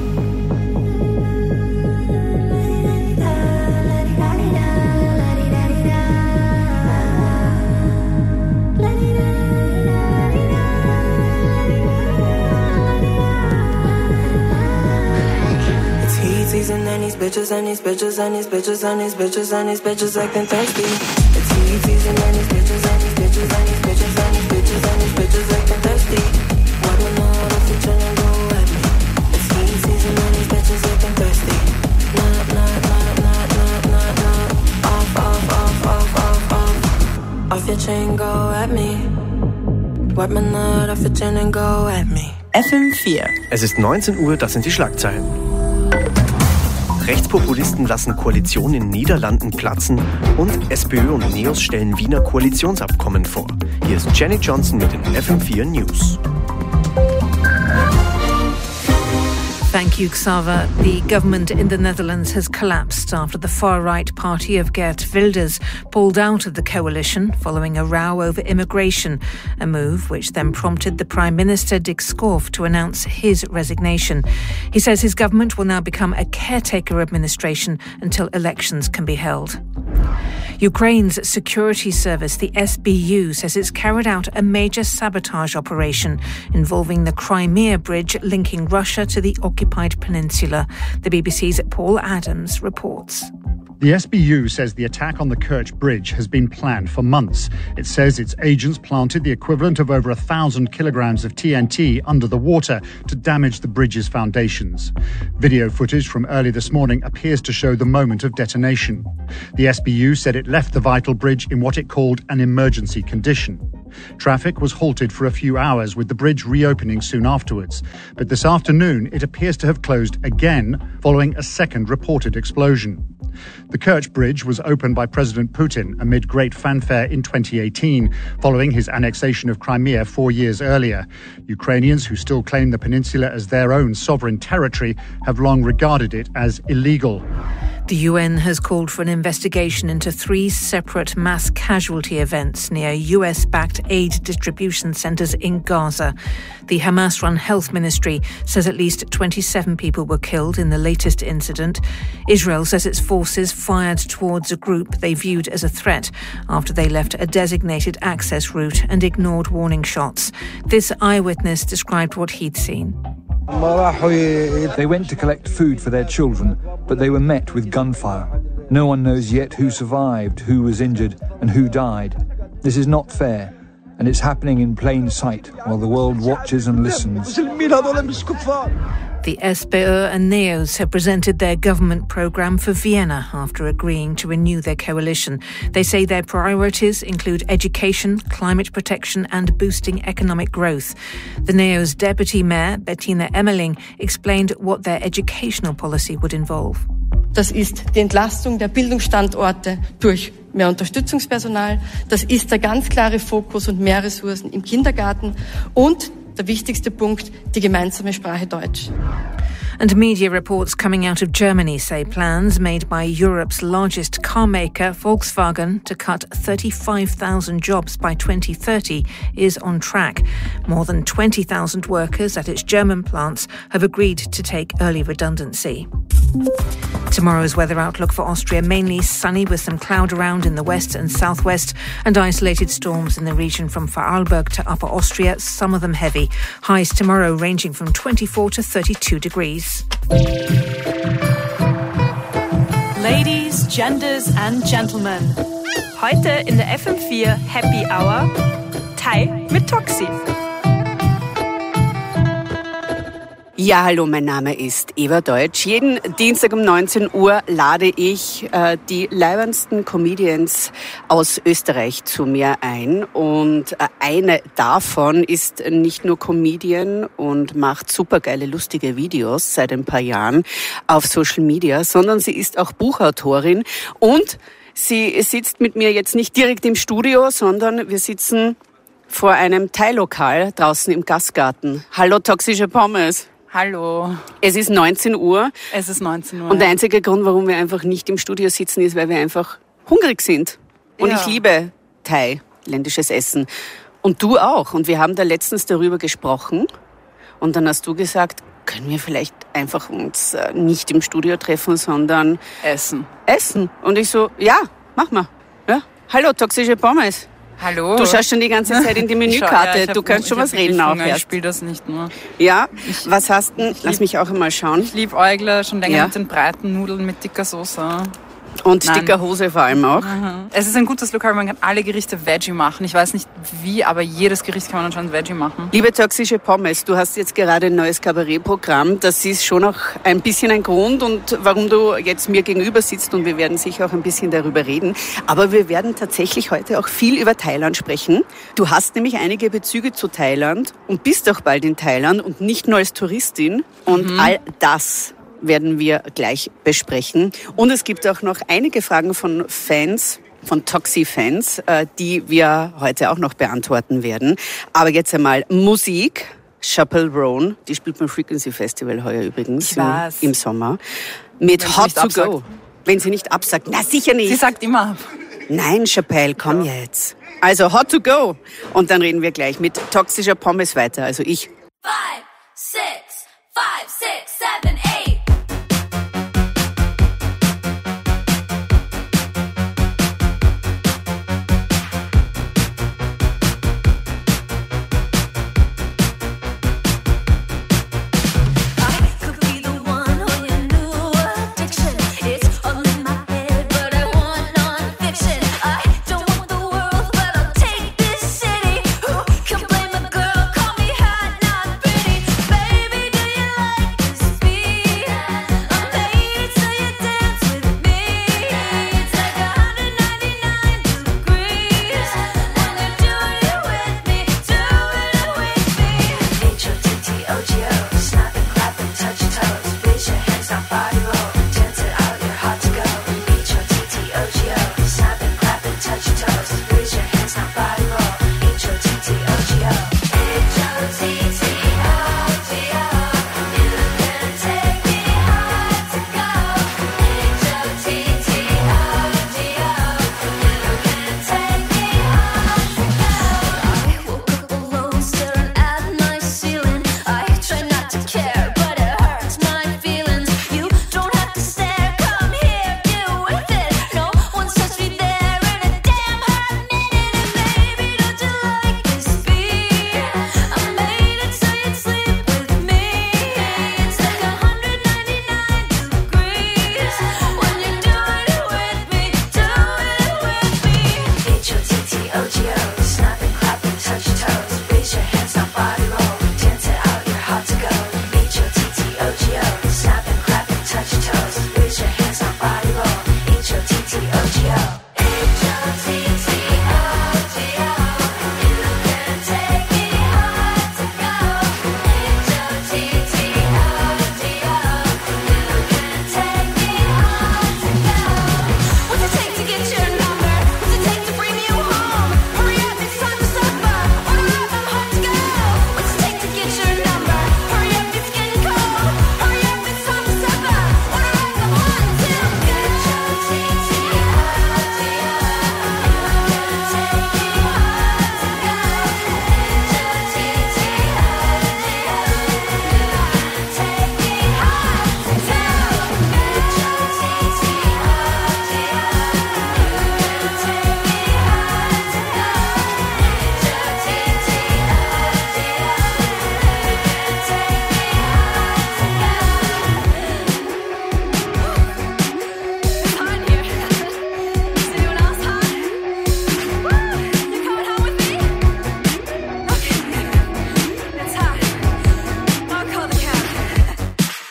Season and these bitches and these bitches and these bitches and these bitches and these bitches acting thirsty. It's heat season and these bitches and these bitches and these bitches and these bitches and these bitches acting thirsty. Why do not off the chin and go at me? It's heat season and these bitches acting thirsty. Off your chain, go at me. Wipe my nut off your chin and go at me. FM4. Es ist 19 Uhr, das sind die Schlagzeilen. Rechtspopulisten lassen Koalition in Niederlanden platzen und SPÖ und NEOS stellen Wiener Koalitionsabkommen vor. Hier ist Jenny Johnson mit den FM4 News. Thank you, Xaver. The government in the Netherlands has collapsed after the far-right party of Geert Wilders pulled out of the coalition following a row over immigration, a move which then prompted the Prime Minister Dick Schoof to announce his resignation. He says his government will now become a caretaker administration until elections can be held. Ukraine's security service, the SBU, says it's carried out a major sabotage operation involving the Crimea bridge linking Russia to the occupied peninsula. The BBC's Paul Adams reports. The SBU says the attack on the Kerch Bridge has been planned for months. It says its agents planted the equivalent of over 1,000 kilograms of TNT under the water to damage the bridge's foundations. Video footage from early this morning appears to show the moment of detonation. The SBU said it left the vital bridge in what it called an emergency condition. Traffic was halted for a few hours, with the bridge reopening soon afterwards. But this afternoon, it appears to have closed again, following a second reported explosion. The Kerch Bridge was opened by President Putin amid great fanfare in 2018, following his annexation of Crimea 4 years earlier. Ukrainians who still claim the peninsula as their own sovereign territory have long regarded it as illegal. The UN has called for an investigation into 3 separate mass casualty events near US-backed aid distribution centres in Gaza. The Hamas-run Health Ministry says at least 27 people were killed in the latest incident. Israel says its forces fired towards a group they viewed as a threat after they left a designated access route and ignored warning shots. This eyewitness described what he'd seen. They went to collect food for their children, but they were met with gunfire. No one knows yet who survived, who was injured, and who died. This is not fair, and it's happening in plain sight while the world watches and listens. The SPÖ and NEOS have presented their government programme for Vienna after agreeing to renew their coalition. They say their priorities include education, climate protection and boosting economic growth. The NEOS Deputy Mayor, Bettina Emmerling, explained what their educational policy would involve. Das ist die Entlastung der Bildungsstandorte durch mehr Unterstützungspersonal. Das ist der ganz klare Fokus und mehr Ressourcen im Kindergarten und der wichtigste Punkt, die gemeinsame Sprache Deutsch. And media reports coming out of Germany say plans made by Europe's largest car maker, Volkswagen, to cut 35,000 jobs by 2030 is on track. More than 20,000 workers at its German plants have agreed to take early redundancy. Tomorrow's weather outlook for Austria: mainly sunny with some cloud around in the west and southwest and isolated storms in the region from Vorarlberg to Upper Austria, some of them heavy. Highs tomorrow ranging from 24 to 32 degrees. Ladies, genders and gentlemen. Heute in der FM4 Happy Hour Thai mit Toxi. Ja, hallo, mein Name ist Eva Deutsch. Jeden Dienstag um 19 Uhr lade ich die leibendsten Comedians aus Österreich zu mir ein. Und eine davon ist nicht nur Comedian und macht supergeile, lustige Videos seit ein paar Jahren auf Social Media, sondern sie ist auch Buchautorin und sie sitzt mit mir jetzt nicht direkt im Studio, sondern wir sitzen vor einem Teillokal draußen im Gastgarten. Hallo, Toxische Pommes. Hallo. Es ist 19 Uhr. Es ist 19 Uhr. Und der einzige Grund, warum wir einfach nicht im Studio sitzen, ist, weil wir einfach hungrig sind. Und Ja. ich liebe thailändisches Essen. Und du auch. Und wir haben da letztens darüber gesprochen. Und dann hast du gesagt, können wir vielleicht einfach uns nicht im Studio treffen, sondern Essen. Und ich so, ja, mach mal. Ja? Hallo, Toxische Pommes. Hallo. Du schaust schon die ganze Zeit in die Menükarte. Du kannst schon was reden auch Ich erst. spiele das nicht nur. Ja, was hast du? Lass mich auch einmal schauen. Ich liebe Äugler schon länger Ja. mit den breiten Nudeln mit dicker Soße. Und Nein. dicker Hose vor allem auch. Mhm. Es ist ein gutes Lokal, man kann alle Gerichte Veggie machen. Ich weiß nicht wie, aber jedes Gericht kann man anscheinend Veggie machen. Liebe Toxische Pommes, du hast jetzt gerade ein neues Kabarettprogramm. Das ist schon auch ein bisschen ein Grund, und warum du jetzt mir gegenüber sitzt, und wir werden sicher auch ein bisschen darüber reden. Aber wir werden tatsächlich heute auch viel über Thailand sprechen. Du hast nämlich einige Bezüge zu Thailand und bist auch bald in Thailand und nicht nur als Touristin. Und all das werden wir gleich besprechen. Und es gibt auch noch einige Fragen von Fans, von Toxi-Fans, die wir heute auch noch beantworten werden. Aber jetzt einmal Musik. Chappell Roan, die spielt beim Frequency Festival heuer übrigens Ich weiß. im Sommer. Mit Wenn sie Hot nicht to absagt. Go. Wenn sie nicht absagt. Na, sicher nicht. Sie sagt immer ab. Nein, Chappell, komm jetzt. Also Hot to Go. Und dann reden wir gleich mit Toxischer Pommes weiter. Also ich. 5, 6, 5, 6, 7, 8.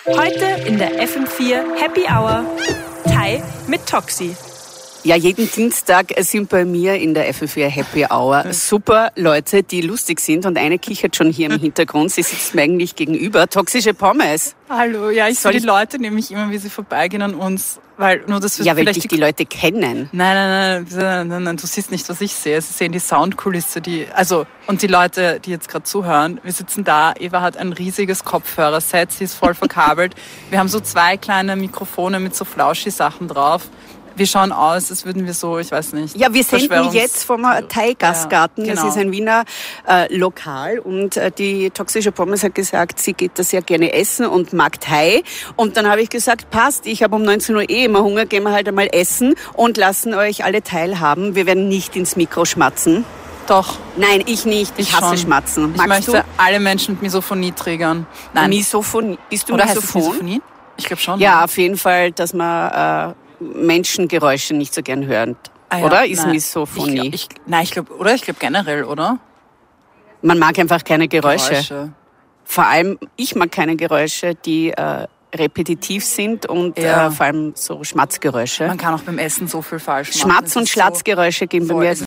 Heute in der FM4 Happy Hour. Thai mit Toxi. Ja, jeden Dienstag sind bei mir in der FM4 Happy Hour super Leute, die lustig sind. Und eine kichert schon hier im Hintergrund. Sie sitzt mir eigentlich gegenüber. Toxische Pommes. Hallo, ja, ich sehe die Leute nämlich immer, wie sie vorbeigehen an uns. Weil nur das ja, weil dich die Leute kennen. Nein, du siehst nicht, was ich sehe. Sie sehen die Soundkulisse, und die Leute, die jetzt gerade zuhören. Wir sitzen da, Eva hat ein riesiges Kopfhörerset, sie ist voll verkabelt. Wir haben so 2 kleine Mikrofone mit so Flauschi-Sachen drauf. Wir schauen aus, als würden wir so, ich weiß nicht. Ja, wir senden jetzt vom Thai-Gastgarten. Ja, genau. Das ist ein Wiener Lokal. Und die Toxische Pommes hat gesagt, sie geht da sehr gerne essen und mag Thai. Und dann habe ich gesagt, passt, ich habe um 19 Uhr immer Hunger, gehen wir halt einmal essen und lassen euch alle teilhaben. Wir werden nicht ins Mikro schmatzen. Doch. Nein, ich nicht. Ich hasse Schmatzen. Ich möchte alle Menschen mit Misophonie triggern. Nein. Misophonie? Bist du Oder Misophon? Heißt es Misophonie? Ich glaube schon. Ja, auf jeden Fall, dass man Menschengeräusche nicht so gern hört. Ja, oder? Ist nein. Misophonie. Ich glaube generell, oder? Man mag einfach keine Geräusche. Vor allem, ich mag keine Geräusche, die repetitiv sind und vor allem so Schmatzgeräusche. Man kann auch beim Essen so viel falsch machen. Schmatz- und Schlatzgeräusche gehen bei mir